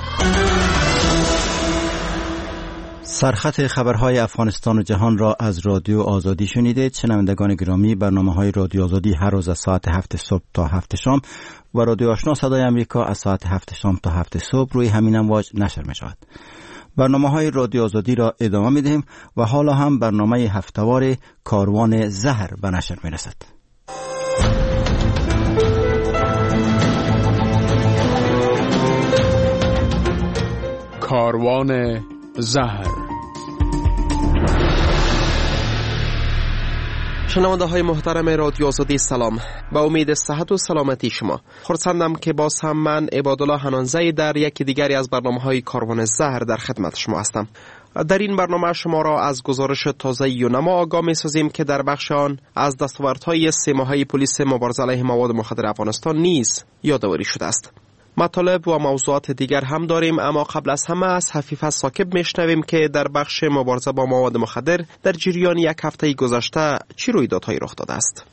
سرخط خبرهای افغانستان و جهان را از رادیو آزادی شنیدید. شنوندگان گرامی، برنامه‌های رادیو آزادی هر روز از ساعت هفت صبح تا هفت شام و رادیو آشنا صدای امریکا از ساعت هفت شام تا هفت صبح روی همین امواج نشر می‌شود. برنامه‌های رادیو آزادی را ادامه می‌دهیم و حالا هم برنامه هفته‌وار کاروان زهر به نشر می‌رسد. کاروان زهر. شنونده های محترم رادیو آزادی سلام، با امید صحت و سلامتی شما. خرسندم که باز هم من عبادالله حنانزی در یکی دیگری از برنامه های کاروان زهر در خدمت شما هستم. در این برنامه شما را از گزارش تازه یونما آگاه می سازیم که در بخش آن از دستاوردهای سه ماهه پلیس مبارزه علیه مواد مخدر افغانستان نیز یادآوری شده است. مطالب و موضوعات دیگر هم داریم، اما قبل از همه از حفیظ ثاقب میشنویم که در بخش مبارزه با مواد مخدر در جریان یک هفته گذشته چه رویدادهایی رخ داده است.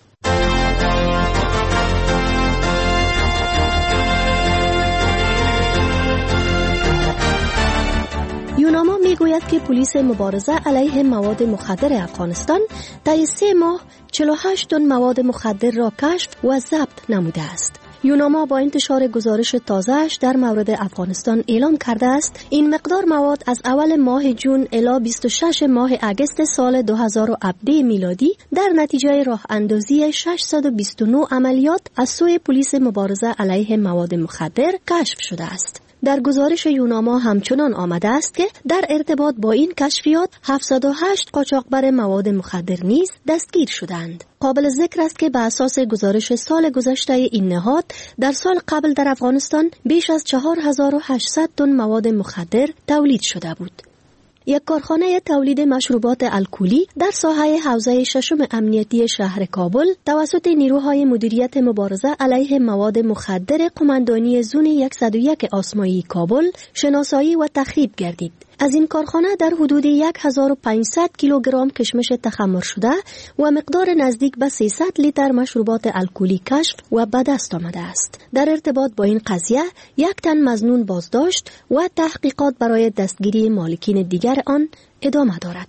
یوناما میگوید که پلیس مبارزه علیه مواد مخدر افغانستان در سه ماه چهل و هشت تن مواد مخدر را کشف و ضبط نموده است. یوناما با انتشار گزارش تازه‌اش در مورد افغانستان اعلام کرده است این مقدار مواد از اول ماه جون الی بیست و شش ماه اگست سال دو هزار و هفده میلادی در نتیجه راه اندازی ششصد و بیست و نه عملیات از سوی پلیس مبارزه علیه مواد مخدر کشف شده است. در گزارش یوناما همچنان آمده است که در ارتباط با این کشفیات هفتصد و هشت قاچاقبر مواد مخدر نیز دستگیر شدند. قابل ذکر است که به اساس گزارش سال گذشته این نهاد در سال قبل در افغانستان بیش از چهار هزار و هشتصد تن مواد مخدر تولید شده بود. یک کارخانه تولید مشروبات الکلی در ساحه حوزه ششم امنیتی شهر کابل توسط نیروهای مدیریت مبارزه علیه مواد مخدر قماندانی زون صد و یک آسمایی کابل شناسایی و تخریب گردید. از این کارخانه در حدود هزار و پانصد کیلوگرم کشمش تخمر شده و مقدار نزدیک به سیصد لیتر مشروبات الکلی کشف و به دست آمده است. در ارتباط با این قضیه یک تن مظنون بازداشت و تحقیقات برای دستگیری مالکین دیگر آن ادامه دارد.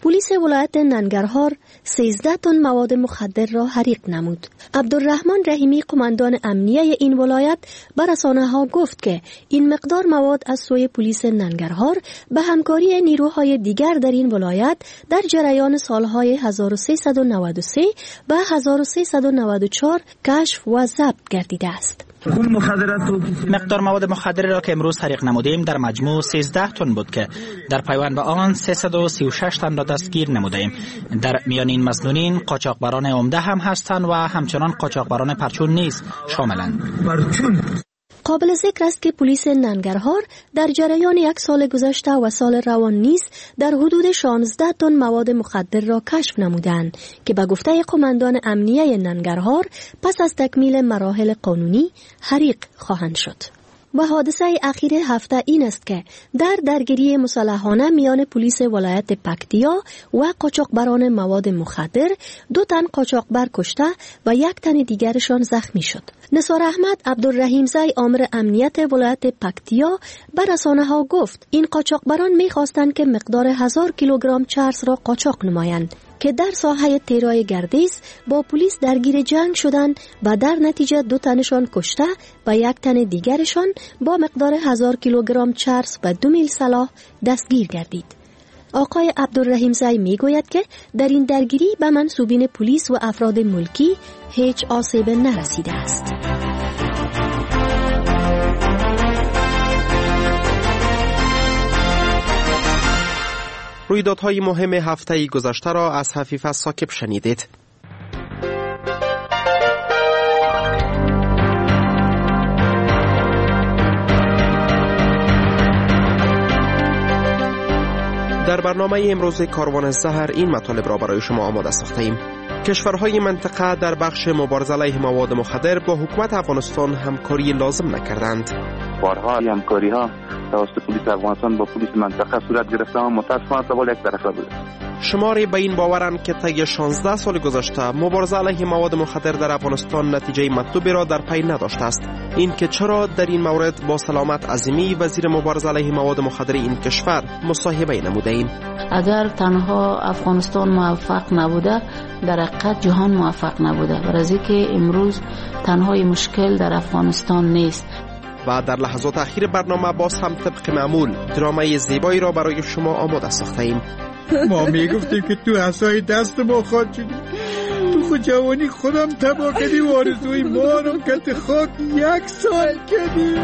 پلیس ولایت ننگرهار سیزده تن مواد مخدر را حریق نمود. عبدالرحمن رحیمی قماندان امنیه این ولایت به رسانه‌ها گفت که این مقدار مواد از سوی پلیس ننگرهار به همکاری نیروهای دیگر در این ولایت در جریان سالهای هزار و سیصد و نود و سه و هزار و سیصد و نود و چهار کشف و ضبط گردیده است. مقدار مواد مخدر را که امروز حریق نمودیم در مجموع سیزده تن بود که در پیوند به آن سیصد و سی و شش تن را دستگیر نمودیم. در میان این مسنونین قاچاقبران عمده هم هستند و همچنان قاچاقبران پرچون نیز شاملند. قابل ذکر است که پلیس ننگرهار در جریان یک سال گذشته و سال روان نیز در حدود شانزده تن مواد مخدر را کشف نمودند که به گفته قماندان امنیه ننگرهار پس از تکمیل مراحل قانونی حریق خواهند شد. و حادثه اخیر هفته این است که در درگیری مسلحانه میان پلیس ولایت پکتیا و قاچاقبران مواد مخدر دو تن قاچاقبر کشته و یک تن دیگرشان زخمی شد. نثار احمد عبدالرحیم زی آمر امنیت ولایت پکتیا به رسانه‌ها گفت این قاچاقبران می‌خواستند که مقدار هزار کیلوگرم چرس را قاچاق نمایند که در ساحه تیرای گردیز با پلیس درگیر جنگ شدند و در نتیجه دو تنشان کشته و یک تن دیگرشان با مقدار هزار کیلوگرم چرس و دو میل سلاح دستگیر گردید. آقای عبدالرحیم زی می گوید که در این درگیری به منصوبین پلیس و افراد ملکی هیچ آسیب نرسیده است. رویدادهای مهم هفته گذشته را از حفیظ ثاقب شنیدید. در برنامه امروز کاروان الزهر این مطالب را برای شما آماده ساختیم. کشورهای منطقه در بخش مبارزه علیه مواد مخدر با حکومت افغانستان همکاری لازم نکردند. بارها همکاری ها توسط پلیس افغانستان با پلیس منطقه صورت گرفته اما متاسفانه سوال یک طرفه بوده. شماری به این باورند که طی شانزده سال گذشته مبارزه علیه مواد مخدر در افغانستان نتیجه مطلوبی را در پی نداشته است. این که چرا در این مورد با سلامت عظیمی وزیر مبارزه علیه مواد مخدر این کشور مصاحبه نموده ایم. اگر تنها افغانستان موفق نبوده در حقیقت جهان موفق نبوده، برای که امروز تنهای مشکل در افغانستان نیست. و در لحظات اخیر برنامه باز هم طبق معمول درامای زیبایی را برای شما آماده ساخته ایم. ما میگفتیم که تو عصای دست ما خواهد شدی، تو خود جوانی خودم تبا کردی و آرزوی ما رو کت خاک یک سال کردی.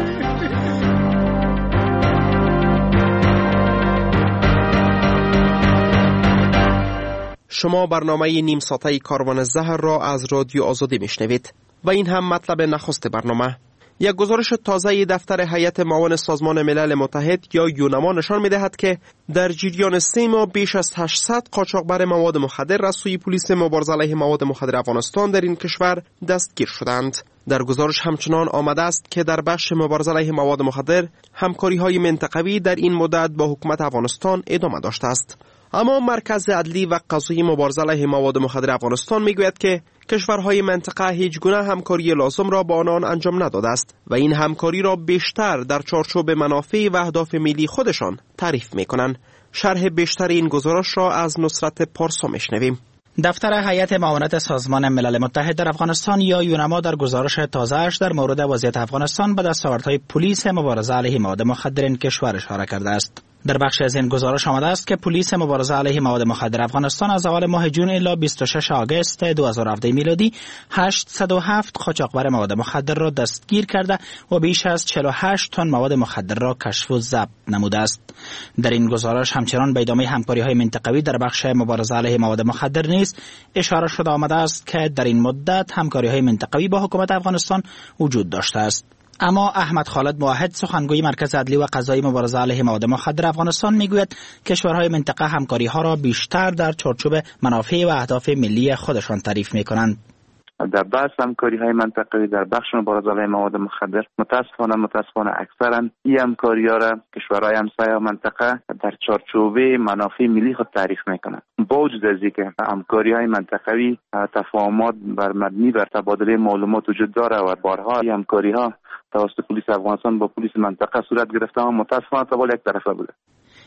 شما برنامه نیم ساعته کاروان الزهر را از رادیو آزادی میشنوید و این هم مطلب نخست برنامه. یک گزارش تازه دفتر هیئت معاون سازمان ملل متحد یا یونما نشان می‌دهد که در جریان سه ماه بیش از هشتصد قاچاقبر مواد مخدر از سوی پلیس مبارزه علیه مواد مخدر افغانستان در این کشور دستگیر شدند. در گزارش همچنان آمده است که در بخش مبارزه علیه مواد مخدر همکاری‌های منطقوی در این مدت با حکومت افغانستان ادامه داشته است. اما مرکز عدلی و قضایی مبارزه علیه مواد مخدر افغانستان میگوید که کشورهای منطقه هیچ گونه همکاری لازم را با آنان انجام نداده است و این همکاری را بیشتر در چارچوب منافع و اهداف ملی خودشان تعریف میکنند. شرح بیشتر این گزارش را از نصرت پارسا میشنویم. دفتر هیئت معاونت سازمان ملل متحد در افغانستان یا یونما در گزارش تازه‌اش در مورد وضعیت افغانستان به دستاوردهای پلیس مبارزه علیه مواد مخدر این کشور اشاره کرده است. در بخش از این گزارش آمده است که پلیس مبارزه علیه مواد مخدر افغانستان از اول ماه جون الی بیست و شش آگوست دو هزار و هفده میلادی هشتصد و هفت قاچاقبر مواد مخدر را دستگیر کرده و بیش از چهل و هشت تن مواد مخدر را کشف و ضبط نموده است. در این گزارش همچنان به ادامه همکاری‌های منطقوی در بخش مبارزه علیه مواد مخدر نیز اشاره شده آمده است که در این مدت همکاری‌های منطقوی با حکومت افغانستان وجود داشته است. اما احمد خالد موحد سخنگوی مرکز عدلی و قضایی مبارزه علیه مواد مخدر افغانستان میگوید کشورهای منطقه همکاری ها را بیشتر در چارچوب منافع و اهداف ملی خودشان تعریف میکنند. در بحث همکاری های منطقه‌ای در بخش مبارزه علیه مواد مخدر متاسفانه متاسفانه اکثرا این همکاری ها را کشورهای همسایه و منطقه در چارچوب منافع ملی خود تعریف میکنند. با وجود از اینکه همکاری های منطقه‌ای تفاهمات بر مبنی بر تبادل معلومات وجود داره و بارها این همکاری ها توسط پلیس افغانستان با پلیس منطقه صورت گرفته اما متاسفانه سوال یک طرفه بوده.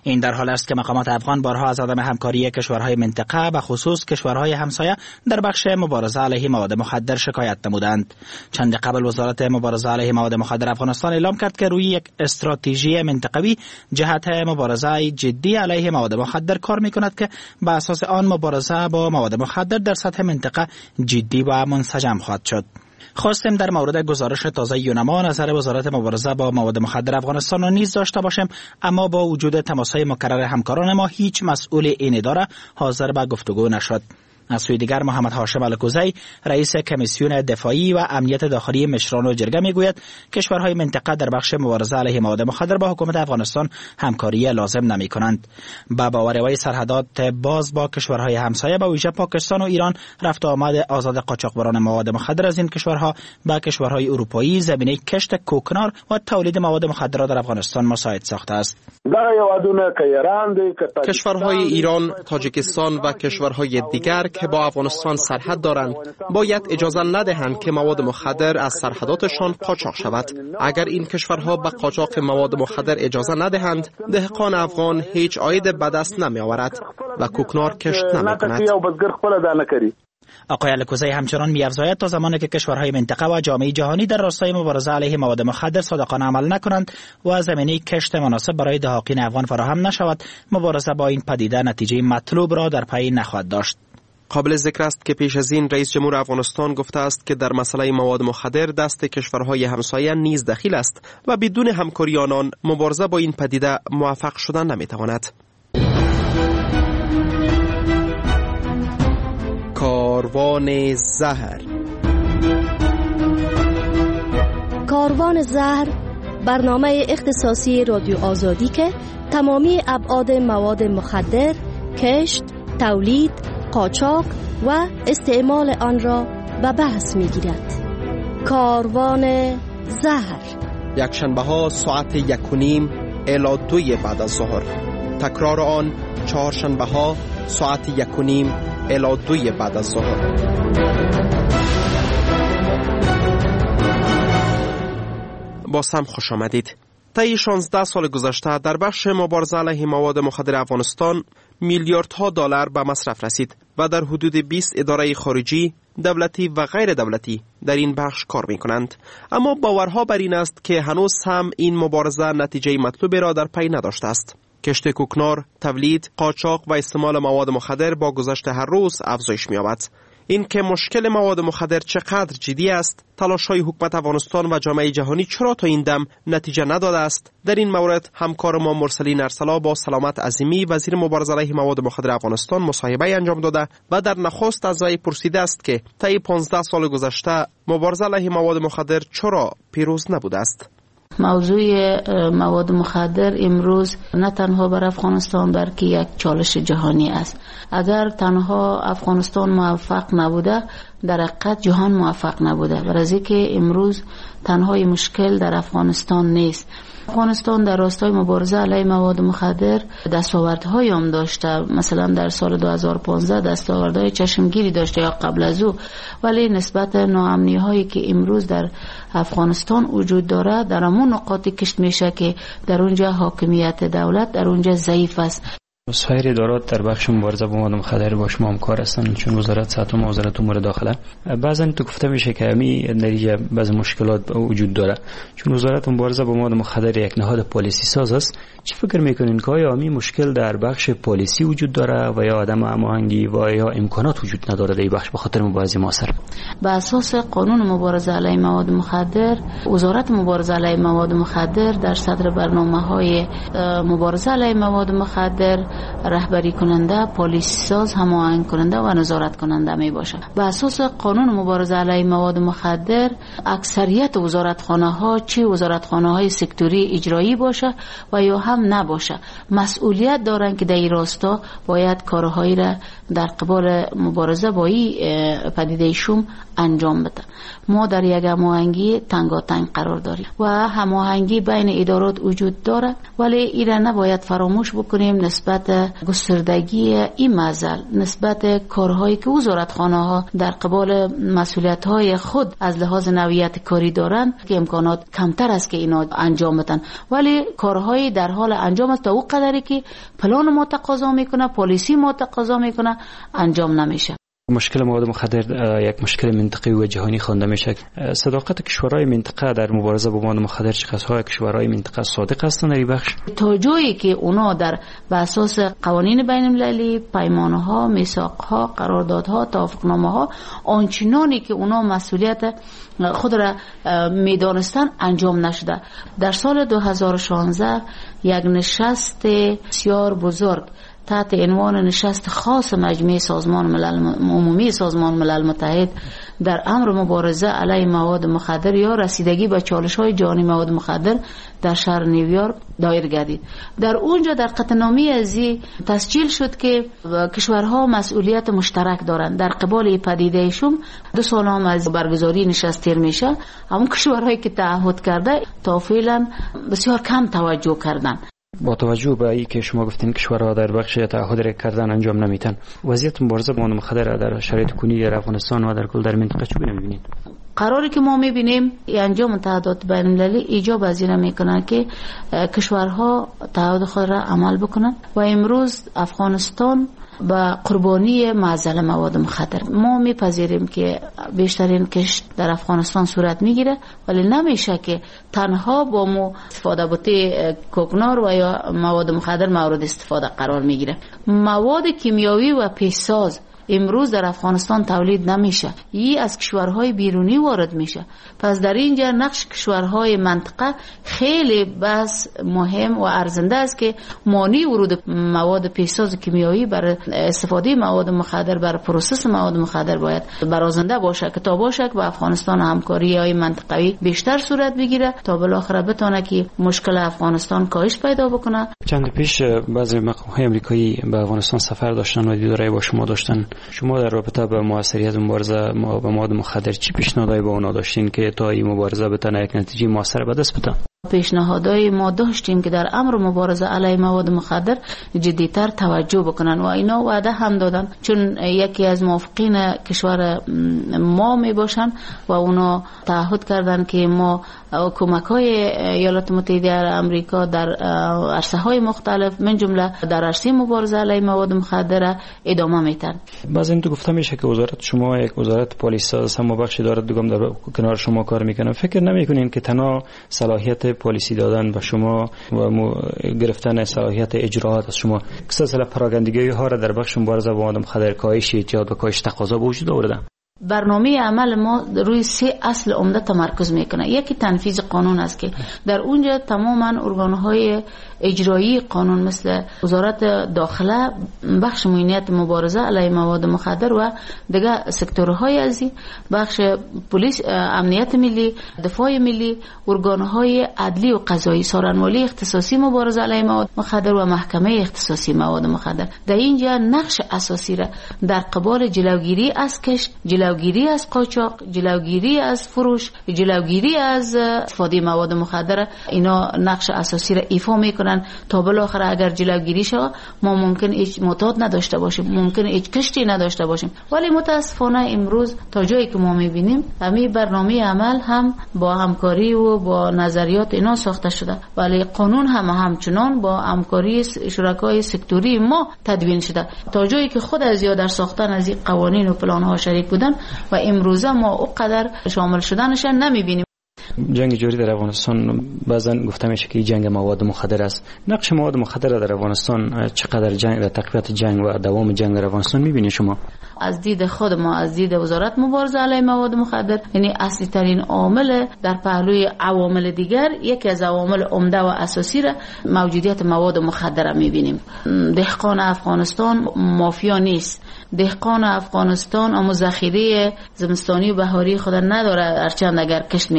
این در حال است که مقامات افغان بارها از عدم همکاری کشورهای منطقه و خصوص کشورهای همسایه در بخش مبارزه علیه مواد مخدر شکایت نمودند. چند قبل وزارت مبارزه علیه مواد مخدر افغانستان اعلام کرد که روی یک استراتژی منطقوی جهت مبارزه جدی علیه مواد مخدر کار می‌کند که بر اساس آن مبارزه با مواد مخدر در سطح منطقه جدی و منسجم خواهد شد. خواستیم در مورد گزارش تازه یونما نظر وزارت مبارزه با مواد مخدر افغانستان را نیز داشته باشیم، اما با وجود تماس‌های مکرر همکاران ما هیچ مسئول این اداره حاضر به گفتگو نشد. از سوی دیگر محمد هاشم الکوزی رئیس کمیسیون دفاعی و امنیت داخلی مشران و جرگه میگوید کشورهای منطقه در بخش مبارزه علیه مواد مخدر با حکومت افغانستان همکاری لازم نمی کنند. با باور وی سرحدات باز با کشورهای همسایه به ویژه پاکستان و ایران رفت و آمد آزاد قاچاقبران مواد مخدر از این کشورها به کشورهای اروپایی زمینه کشت کوکنار و تولید مواد مخدر در افغانستان مساعد ساخته است. کشورهای ایران، تاجیکستان و کشورهای دیگر که با افغانستان سرحد دارند باید اجازه ندهند که مواد مخدر از سرحداتشان قاچاق شود. اگر این کشورها به قاچاق مواد مخدر اجازه ندهند، دهقان افغان هیچ عاید به دست نمی آورد و کوکنار کشت نمی کند. آقای الکوزی همچنان می‌افزاید تا زمانی که کشورهای منطقه و جامعه جهانی در راستای مبارزه علیه مواد مخدر صادقانه عمل نکنند و زمینه کشت مناسب برای دهقان افغان فراهم نشود، مبارزه با این پدیده نتیجه مطلوب را در پی نخواهد داشت. قابل ذکر است که پیش از این رئیس جمهور افغانستان گفته است که در مسئله مواد مخدر دست کشورهای همسایه نیز دخیل است و بدون همکاری آنان مبارزه با این پدیده موفق شدن نمی‌تواند. کاروان زهر. کاروان زهر برنامه اختصاصی رادیو آزادی که تمامی ابعاد مواد مخدر، کشت، تولید، قاچاق و استعمال آن را به بحث می‌گیرد. کاروان زهر یک شنبه ها ساعت یک و نیم الی دوی بعد از ظهر. تکرار آن چهار شنبه ها ساعت یک و نیم الی دوی بعد از ظهر. با سم خوش آمدید. طی شانزده سال گذشته در بخش مبارزه علیه مواد مخدر افغانستان میلیاردها دلار به مصرف رسید و در حدود بیست اداره خارجی، دولتی و غیر دولتی در این بخش کار می کنند. اما باورها بر این است که هنوز هم این مبارزه نتیجه مطلوبی را در پی نداشته است. کشت کوکنار، تولید، قاچاق و استعمال مواد مخدر با گذشت هر روز افزایش می‌یابد. این که مشکل مواد مخدر چقدر جدی است، تلاش‌های حکومت افغانستان و جامعه جهانی چرا تا این دم نتیجه نداده است، در این مورد همکار ما مرسلین ارسلا با سلامت عظیمی وزیر مبارزه علیه مواد مخدر افغانستان مصاحبه انجام داده و در نخست از وی پرسیده است که طی پانزده سال گذشته مبارزه علیه مواد مخدر چرا پیروز نبوده است. موضوع مواد مخدر امروز نه تنها بر افغانستان بلکه یک چالش جهانی است. اگر تنها افغانستان موفق نبوده، در حقیقت جهان موفق نبوده. برای که امروز تنهای مشکل در افغانستان نیست. افغانستان در راستای مبارزه علیه مواد مخدر دستاوردهای هم داشته، مثلا در سال دو هزار و پانزده دستاوردهای چشمگیری داشته یا قبل از او، ولی نسبت ناامنی هایی که امروز در افغانستان وجود داره در همون نقاطی کشت میشه که در اونجا حاکمیت دولت در اونجا ضعیف است. سایر ادارات در بخش مبارزه با مواد مخدر با شما همکار هستند، چون وزارت صحت و وزارت امور داخله. بعضا تو گفته میشه که همین نتیجه بعض مشکلات وجود داره، چون وزارت مبارزه با مواد مخدر یک نهاد پالیسی ساز است. چی فکر میکنین که آیا همین مشکل در بخش پالیسی وجود داره و یا عدم هماهنگی و یا امکانات وجود نداره در بخش به خاطر مبارزه موثر؟ به اساس قانون مبارزه علیه مواد مخدر، وزارت مبارزه علیه مواد مخدر در صدر برنامه‌های مبارزه علیه مواد مخدر رهبری کننده، پالیسی ساز، هماهنگ کننده و نظارت کننده می باشه. به اساس قانون مبارزه علیه مواد مخدر اکثریت وزارتخانه ها چه وزارتخانه های سکتوری اجرایی باشه و یا هم نباشه مسئولیت دارن که در این راستا باید کارهایی را در قبال مبارزه با این پدیده شوم انجام بده. ما در یک هماهنگی تنگاتنگ قرار داریم و هماهنگی بین ادارات وجود داره، ولی این نباید فراموش بکنیم نسبت گستردگی این معضل، نسبت کارهایی که وزارتخانه ها در قبال مسئولیت های خود از لحاظ نوعیت کاری دارند که امکانات کمتر است که اینا انجام بدن، ولی کارهایی در حال انجام است تا او قدری که پلان ما تقاضا میکنه، پالیسی ما تقاضا میکنه انجام نمیشه. مشکل مواد مخدر یک مشکل منطقه‌ای و جهانی خوانده میشه. صداقت کشورهای منطقه در مبارزه با مواد مخدر چقدرهای کشورهای منطقه صادق هستند در این بخش؟ تا جایی که اونا در بر اساس قوانین بین المللی، پیمانها، میثاقها، قراردادها، توافقنامه‌ها آنچنانی که اونا مسئولیت خود را میدانستن انجام نشده. در سال دو هزار و شانزده یک نشست بسیار بزرگ تحت عنوان نشست خاص مجمع سازمان ملل عمومی سازمان ملل متحد در امر مبارزه علیه مواد مخدر یا رسیدگی به چالش‌های جهانی مواد مخدر در شهر نیویورک دایر گردید. در اونجا در قطعنامه ازی تسجیل شد که کشورها مسئولیت مشترک دارند در قبال پدیده شوم. دو سال هم از برگزاری نشست تیر میشه، همون کشورهایی که تعهد کرده تا فعلا بسیار کم توجه کردن. با توجه به اینکه شما گفتین کشورها در بخش تعهد کردن انجام نمیتن، وضعیت مبارزه با مواد مخدر در شرایط کنونی در افغانستان و در کل در منطقه چگونه میبینید؟ قراری که ما میبینیم انجام تعهدات بین المللی ایجاب از این میکنه که کشورها تعهد خود را عمل بکنن و امروز افغانستان با قربانی معضل مواد مخدر. ما میپذیریم که بیشترین کشت در افغانستان صورت میگیره، ولی نمیشه که تنها با مو استفاده بوده کوکنار و یا مواد مخدر مورد استفاده قرار میگیره. مواد کیمیاوی و پیشساز امروز در افغانستان تولید نمیشه، این از کشورهای بیرونی وارد میشه. پس در اینجا نقش کشورهای منطقه خیلی بس مهم و ارزنده است که مانع ورود مواد پیشساز کیمیایی برای استفاده مواد مخدر برای پروسس مواد مخدر باید برازنده باشه که تا باشه که با افغانستان همکاری های منطقوی بیشتر صورت بگیره تا بالاخره بتونه که مشکل افغانستان کاهش پیدا بکنه. چند پیش بعضی مقام‌های آمریکایی به افغانستان سفر داشتن و دیدارای با شما داشتن. شما در رابطه با موثریت مبارزه با مواد مخدر چی پیشنهادایی با اونا داشتین که تا این مبارزه بتونه یک نتیجه موثر به دست بده؟ پیشنهادهای ما داشتیم که در امر مبارزه علیه مواد مخدر جدیتر توجه بکنن و اینا وعده هم دادن، چون یکی از موافقین کشور ما می باشن و اونا تعهد کردن که ما کمک های ایالات متحده آمریکا در عرصه های مختلف من جمله در عرصه مبارزه علیه مواد مخدر ادامه میتن. باز این تو گفته میشه که وزارت شما یک وزارت پلیس ساز هم بخشی دارد دوم در کنار شما کار میکنه. فکر نمیکنین که تنها صلاحیت پالیسی دادن به شما و گرفتن صلاحیت اجراات از شما سلسله پراگندگی ها را در بخش مبارزه با مواد مخدر کاهش احتیاط و کاهش تقاضا به وجود آورده؟ برنامه عمل ما روی سه اصل عمده تمرکز میکنه. یکی تنفیذ قانون است که در اونجا تماما ارگانهای اجرایی قانون مثل وزارت داخله، بخش امنیت مبارزه علیه مواد مخدر و دیگر سکتورهای ازی، بخش پلیس، امنیت ملی، دفاع ملی، ارگانهای عدلی و قضایی، سارنوالی اختصاصی مبارزه علیه مواد مخدر و محکمه اختصاصی مواد مخدر در اینجا نقش اساسی را در قبال جلوگیری از کش، جلوگیری از قاچاق، جلوگیری از فروش، جلوگیری از استفاده مواد مخدر اینا نقش اساسی را ایفا میکنن تا بالاخره اگر جلوگیری شه ما ممکن هیچ معتاد نداشته باشیم، ممکن هیچ کشتی نداشته باشیم. ولی متاسفانه امروز تا جایی که ما میبینیم همین برنامه عمل هم با همکاری و با نظریات اینا ساخته شده، ولی قانون هم همچنان با همکاری شرکای سکتوری ما تدوین شده. تا جایی که خود از یا در ساختن از این قوانین و پلان ها شریک بودن و امروزه ما اونقدر شامل شدنش نمیبینیم. جنگ جاری در افغانستان بعضا گفته میشه که جنگ مواد مخدر است. نقش مواد مخدر در افغانستان چقدر جنگ در تقویت جنگ و دوام جنگ در افغانستان میبینید شما؟ از دید خود ما، از دید وزارت مبارزه علیه مواد مخدر، یعنی اصلی ترین عامل در پهلوی عوامل دیگر، یکی از عوامل عمده و اساسی را موجودیت مواد مخدر میبینیم. دهقان افغانستان مافیا نیست. دهقان افغانستان اما ذخیره زمستانی و بهاری خود نداره، هرچند اگر کشت میکنه.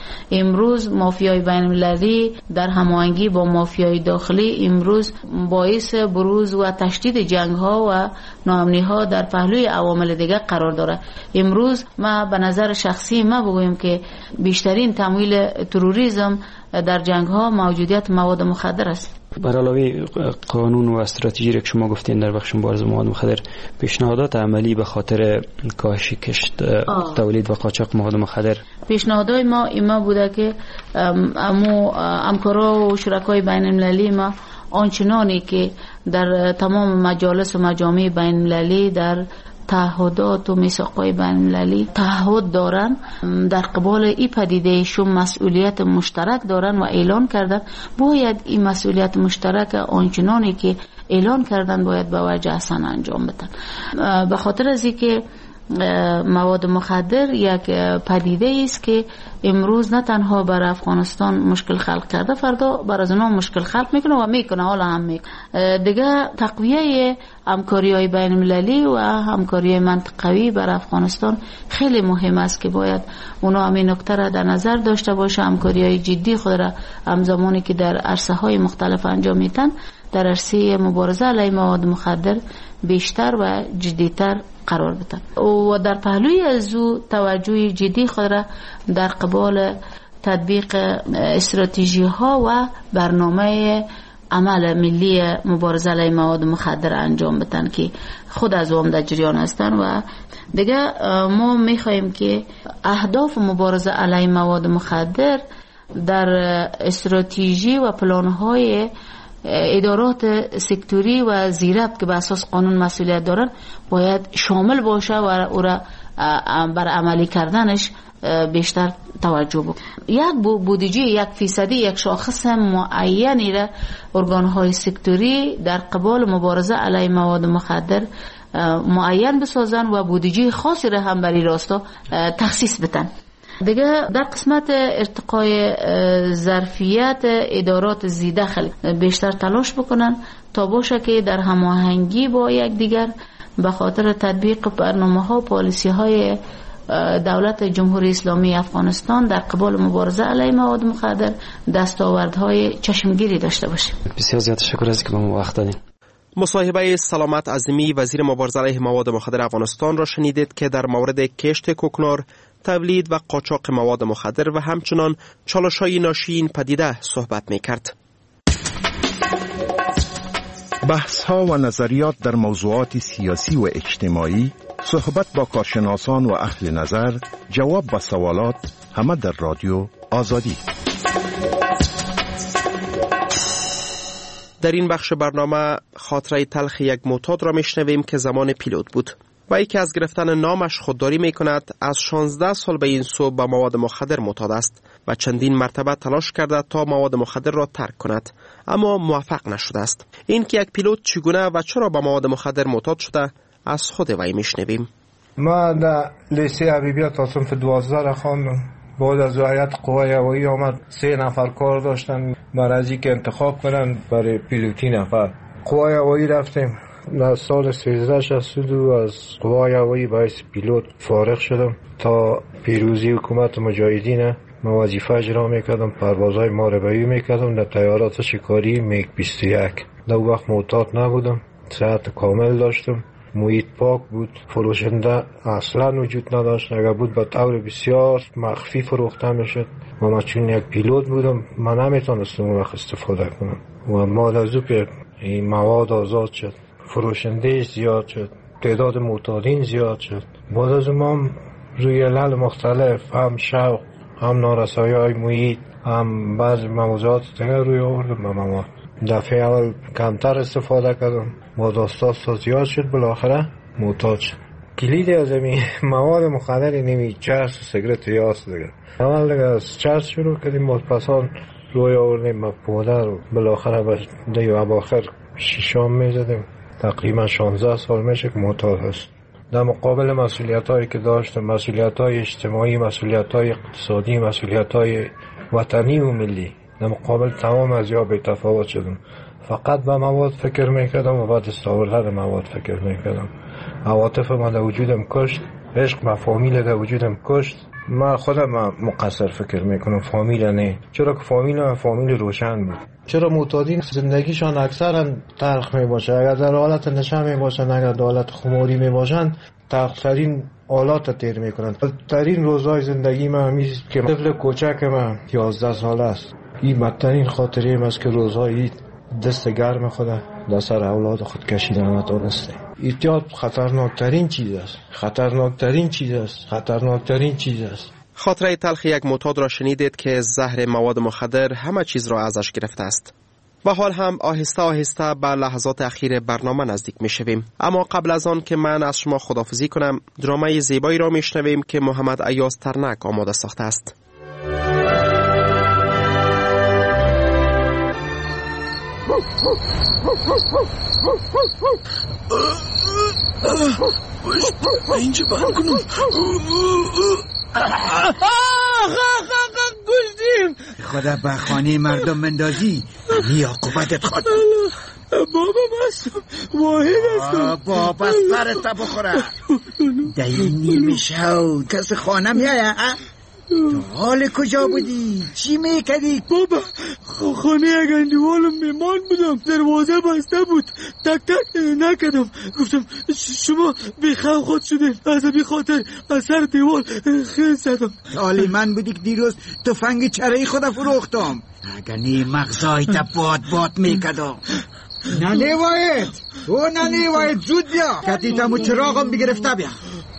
امروز مافیای بین المللی در هماهنگی با مافیای داخلی امروز باعث بروز و تشدید جنگ ها و ناامنی ها در پهلوی عوامل دیگر قرار داره. امروز ما به نظر شخصی ما بگویم که بیشترین تمویل تروریسم در جنگ ها موجودیت مواد مخدر است. بر علاوه قانون و استراتژی که شما گفتین در بخش مبارزه مواد مخدر، پیشنهادات عملی به خاطر کاهش کشت تولید و قاچاق مواد مخدر، پیشنهادهای ما ایما بوده که امو همکارا و شرکای بین المللی ما آنچنانی که در تمام مجالس و مجامع بین المللی در تعهدات و میثاق‌های بین المللی تعهد دارن، در قبال این پدیده شون مسئولیت مشترک دارن و اعلان کردن، باید این مسئولیت مشترک آنچنانی که اعلان کردن باید به وجه احسن انجام بدن. به خاطر از اینکه مواد مخدر یک پدیده است که امروز نه تنها بر افغانستان مشکل خلق کرده، فردا بر از اونها مشکل خلق میکنه و میکنه، حالا هم میکنه. دیگه تقویه همکاری‌های بین المللی و همکاری منطقوی بر افغانستان خیلی مهم است که باید اونا همین نکته را در نظر داشته باشه، همکاری‌های جدی خود را همزمانی که در عرصه‌های مختلف انجام میدن در عرصه مبارزه علیه مواد مخدر بیشتر و جدیتر قرار بدن و در پهلوی از او توجه جدی خود را در قبال تطبیق استراتژی ها و برنامه عمل ملی مبارزه علیه مواد مخدر انجام بدن که خود از اون در جریان هستن. و دیگه ما میخواهیم که اهداف مبارزه علیه مواد مخدر در استراتژی و پلان‌های ادارات سکتوری و زیربط که به اساس قانون مسئولیت دارن باید شامل باشه و او را بر عملی کردنش بیشتر توجه بکنه. یک بودجه یک فیصدی یک شاخص معینی را ارگان‌های سکتوری در قبال مبارزه علیه مواد مخدر معین بسازن و بودجه خاصی را هم برای راستا تخصیص بدن. دیگه در قسمت ارتقای ظرفیت ادارات زیدخل بیشتر تلاش بکنن تا باشه که در هماهنگی با یکدیگر به خاطر تطبیق برنامه‌ها و پالیسی‌های دولت جمهوری اسلامی افغانستان در قبال مبارزه علیه مواد مخدر دستاوردهای چشمگیری داشته باشه. بسیار زیاد تشکر از که به ما وقت دادین. مصاحبه سلامت عظیمی وزیر مبارزه علیه مواد مخدر افغانستان را شنیدید که در مورد کشت کوکنار، تولید و قاچاق مواد مخدر و همچنان چالش‌های ناشی این پدیده صحبت می‌کرد. بحث‌ها و نظریات در موضوعات سیاسی و اجتماعی، صحبت با کارشناسان و اهل نظر، جواب به سوالات، همه در رادیو آزادی. در این بخش برنامه خاطره تلخ یک معتاد را میشنویم که زمان پیلوت بود و یکی از گرفتن نامش خودداری می کند. از شانزده سال به این سو به مواد مخدر معتاد است و چندین مرتبه تلاش کرده تا مواد مخدر را ترک کند اما موفق نشده است. این که یک پیلوت چگونه و چرا به مواد مخدر معتاد شده از خود وی میشنویم. ما در لیسه حبیبیه تا صنف دوازده را خواندم. بعد از هیئت قوای هوایی آمد، سه نفر کار داشتن برای که انتخاب کنن برای پیلوتی نفر. قوای هوایی رفتیم. در سال سیزده شصت و دو از قوای هوایی باعث پیلوت فارغ شدم. تا پیروزی حکومت مجاهدین ما وظیفه اجرا میکردم، پروازهای ماربایی میکردم در طیارات شکاری میگ بیست و یک. در وقت معتاد نبودم، صحت کامل داشتم، محیط پاک بود، فروشنده اصلا وجود نداشت، اگر بود به طور بسیار مخفی فروخته میشد و من چون یک پیلوت بودم من نمیتونستم اون وقت استفاده کنم و بعد از اون این مواد آزاد شد، فروشنده زیاد شد، تعداد معتادین زیاد شد. بعد از اون روی علل مختلف، هم شوق، هم نارسایی های محیط، هم بعض موضوعات دیگر روی آوردم به مواد. دفعه اول کمتر استفاده کردم، با داستاستا زیاد شد، بالاخره معتاد شد. کلید از این مواد مخدر نمی چرس و سیگرت یاست دیگه. اول دیگه از چرس شروع کردیم، بعد پسان روی آوردیم با پودر و بالاخره به دیگه اواخر شیشام میزدیم. تقریبا شانزده سال میشه که معتاد هست. در مقابل مسئولیت هایی که داشتم، مسئولیت های اجتماعی، مسئولیت های اقتصادی، مسئولیت های وطنی و ملی، در مقابل تمام از یا به تفاوت شدم. فقط به مواد فکر میکردم و بعد استاوردن مواد فکر میکردم. عواطف من در وجودم کشت، عشق به فامیل که وجودم کشت. من خودم مقصر فکر میکنم، فامیل نه. چرا که فامیل فامیل روشن بود. چرا معتادین زندگیشان اکثرا تلخ می باشه؟ اگر در حالت نشه می باشن، اگر در حالت خماری می باشن، تلخترین حالات تیر میکنن. ترین روزهای زندگی من همیست که طفل کوچک من یازده ساله است. این بدترین خاطره ام است که روزهای دست گرم خود در سر اولاد خود کشیدن نتونسته. اعتیاد خطرناکترین چیز است. خطرناکترین چیز است. خطرناکترین چیز است. خاطره تلخ یک معتاد را شنیدید که زهر مواد مخدر همه چیز را ازش گرفته است. و حال هم آهسته آهسته به لحظات اخیر برنامه نزدیک می شویم. اما قبل از آن که من از شما خداحافظی کنم، درامه زیبایی را می شنویم که محمد ایاز ترنک آماده ساخته است. اینجا بند کنم. گشتیم. خدا به خانه مردم مندازی، می عاقبتت خود. بابا بستم، واحد هستم. بابا سرت بخوره. در این نیمه شو کس خانه میایه؟ تو حال کجا بودی؟ چی میکردی؟ بابا خانه یک اندیوالم میمان بودم، دروازه بسته بود، تک تک نکردم. گفتم شما بیخواه خود شدین، از بی خاطر از سر دیوال خیلی زدم. حالی من بودی که دیروز تفنگ چرایی خود فروختم. اگر نی مغزای تا باد باد میکردم. ننه واید او ننه واید زود بیا، کتی تمو چراغم بگرفته بیا.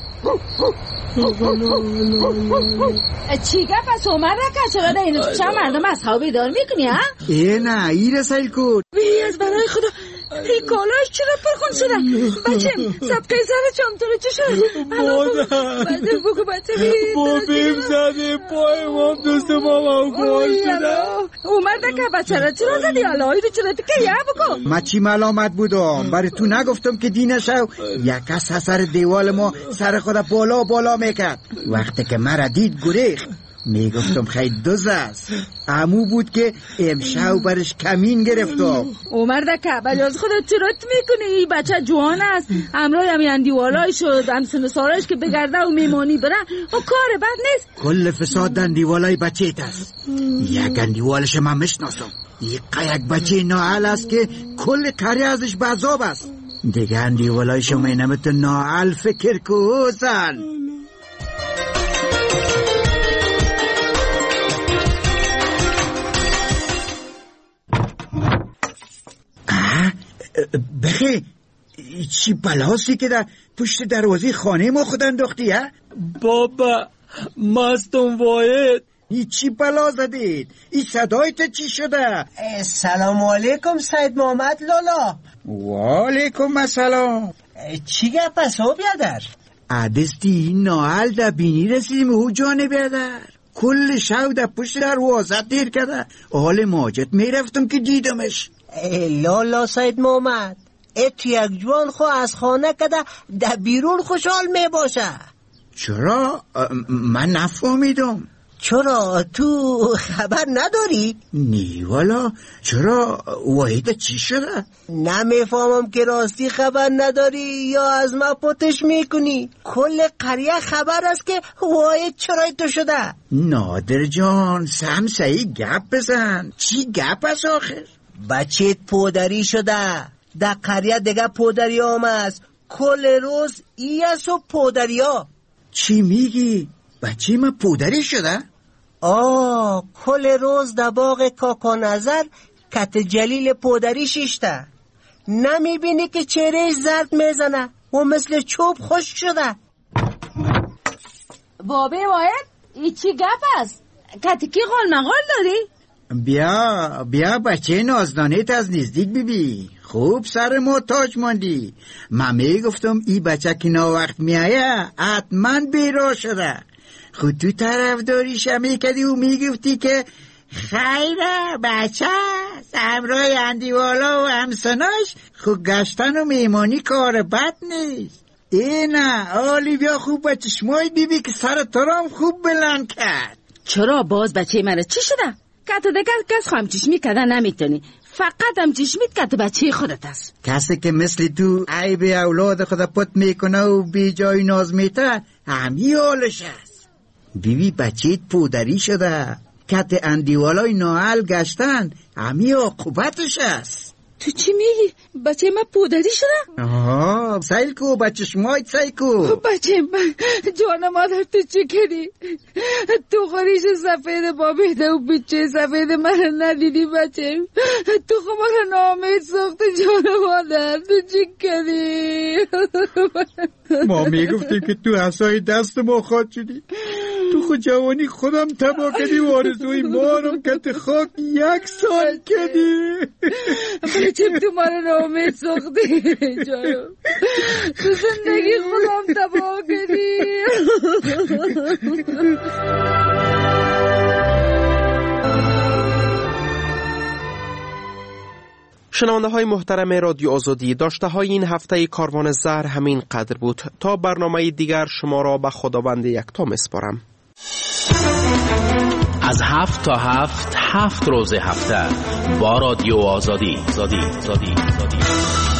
چی گفت از عمر نکرد؟ چرا در این چه مردم اصحاب بیدار میکنی ها؟ ای نه ای رسایل کن. بی از برای خدا این کالاش چرا پرخون شده؟ بچه سبقه زره چمتره چه شد؟ مادر بچه بگو بچه بی بابیم زده پای مام دست ماما گواه شده. عمر نکرد بچه را چرا زدی؟ الهی رو چرا تکه یه بکن. ما چی ملامت بودم؟ برای تو نگفتم که دینه شو؟ یک کس سر دیوال ما سر خدا بالا بالا میکرد. وقتی که مرا دید گریخت. میگفتم خیلی دوز است. عمو بود که امشب برش کمین گرفتم. عمر دکه بلی از خودت چرت میکنی؟ این بچه جوان است، امروز همی اندیوالای شد، هم سن سالش که بگرده و میمانی بره و کار بد نیست. کل فساد اندیوالای بچه ایت است. یک اندیوالش من مشناسم. یک یک بچه نااهل است که کل قریه ازش بعذاب است. دیگه اندیوالای شما نمیتون نااهل فکر کوزن. بخی چی بلاسی که در پشت دروازه خانه ما خود انداختی ها؟ بابا مستم واحد. این چی بلا زدید؟ این صدایت چی شده؟ سلام علیکم سید محمد لالا. و علیکم السلام. چی گپ است ها بیادر؟ عدستی ناهل در بینی رسیدیم او جانه بیادر. کل شو در پشت دروازه دیر کرده. حال ماجد میرفتم که دیدمش. لالا سید محمد ات یک جوان خو از خانه کده در بیرون خوشحال می باشه. چرا؟ من نفهمیدم. چرا تو خبر نداری؟ نی والا. چرا؟ واحد چی شده؟ نمیفهمم که راستی خبر نداری یا از ما پوتش میکنی. کل قریه خبر است که واحد چرای تو شده. نادر جان سمسایی گپ بزن. چی گپ است آخر؟ بچهت پودری شده در قریه دیگه پودری هم است. کل روز ای است و پودری ها. چی میگی؟ بچه من پودری شده؟ آه کل روز در باغ کاکا نظر کت جلیل پودری شیشته. نمیبینی که چهرهش زرد میزنه و مثل چوب خشک شده. بابی واحد ای چی گپ است؟ کتکی قول مقال داری؟ بیا بیا بچه نازدانیت از نزدیک ببی. خوب سر ما تاج ماندی. من میگفتم ای بچه که ناوقت میایه حتما بیرا شده. خود تو طرف داریش میکدی و میگفتی که خیره بچه همراه اندیوالا و همسناش خود گشتن و میمانی کار بد نیست. ای نه آلی بیا خوب بچه شمای بیبی که سر ترام خوب بلند کرد. چرا باز بچه من چی شده؟ که تو دیگر کس خواهم چشمی کردن نمیتونی، فقط هم چشمیت که تو بچه خودت است. کسی که مثل تو عیب اولاد خود پت میکنه و بی جای ناز میته همی حالش است. بیبی بچهت پودری شده، کت اندیوالای ناحل گشتن، همی عاقبتش است. تو چی میگی؟ بچه من پودری شدم؟ آها سیل کو بچه شمایت سیل کو. بچه من جان مادر تو چی کردی؟ تو خریش سفید بابیده و بچه سفید من ندیدی بچه. تو خب من نامید ساخت جان مادر، تو چی کردی؟ ما میگفتیم که تو عصای دست ما خواهد شدی، تو خود جوانی خودم تبا کردی و آرزوی ما رو کت خاک یک سال کردی. بچه تو من نامید ساختی جانم، تو زندگی خودم تبا کردی. شنونده های محترم رادیو آزادی، داشته های این هفته کاروان زهر همین قدر بود. تا برنامه دیگر شما را به خداوند یکتا میسپارم. از هفت تا هفت هفت روز هفته با رادیو آزادی. آزادی. آزادی. آزادی.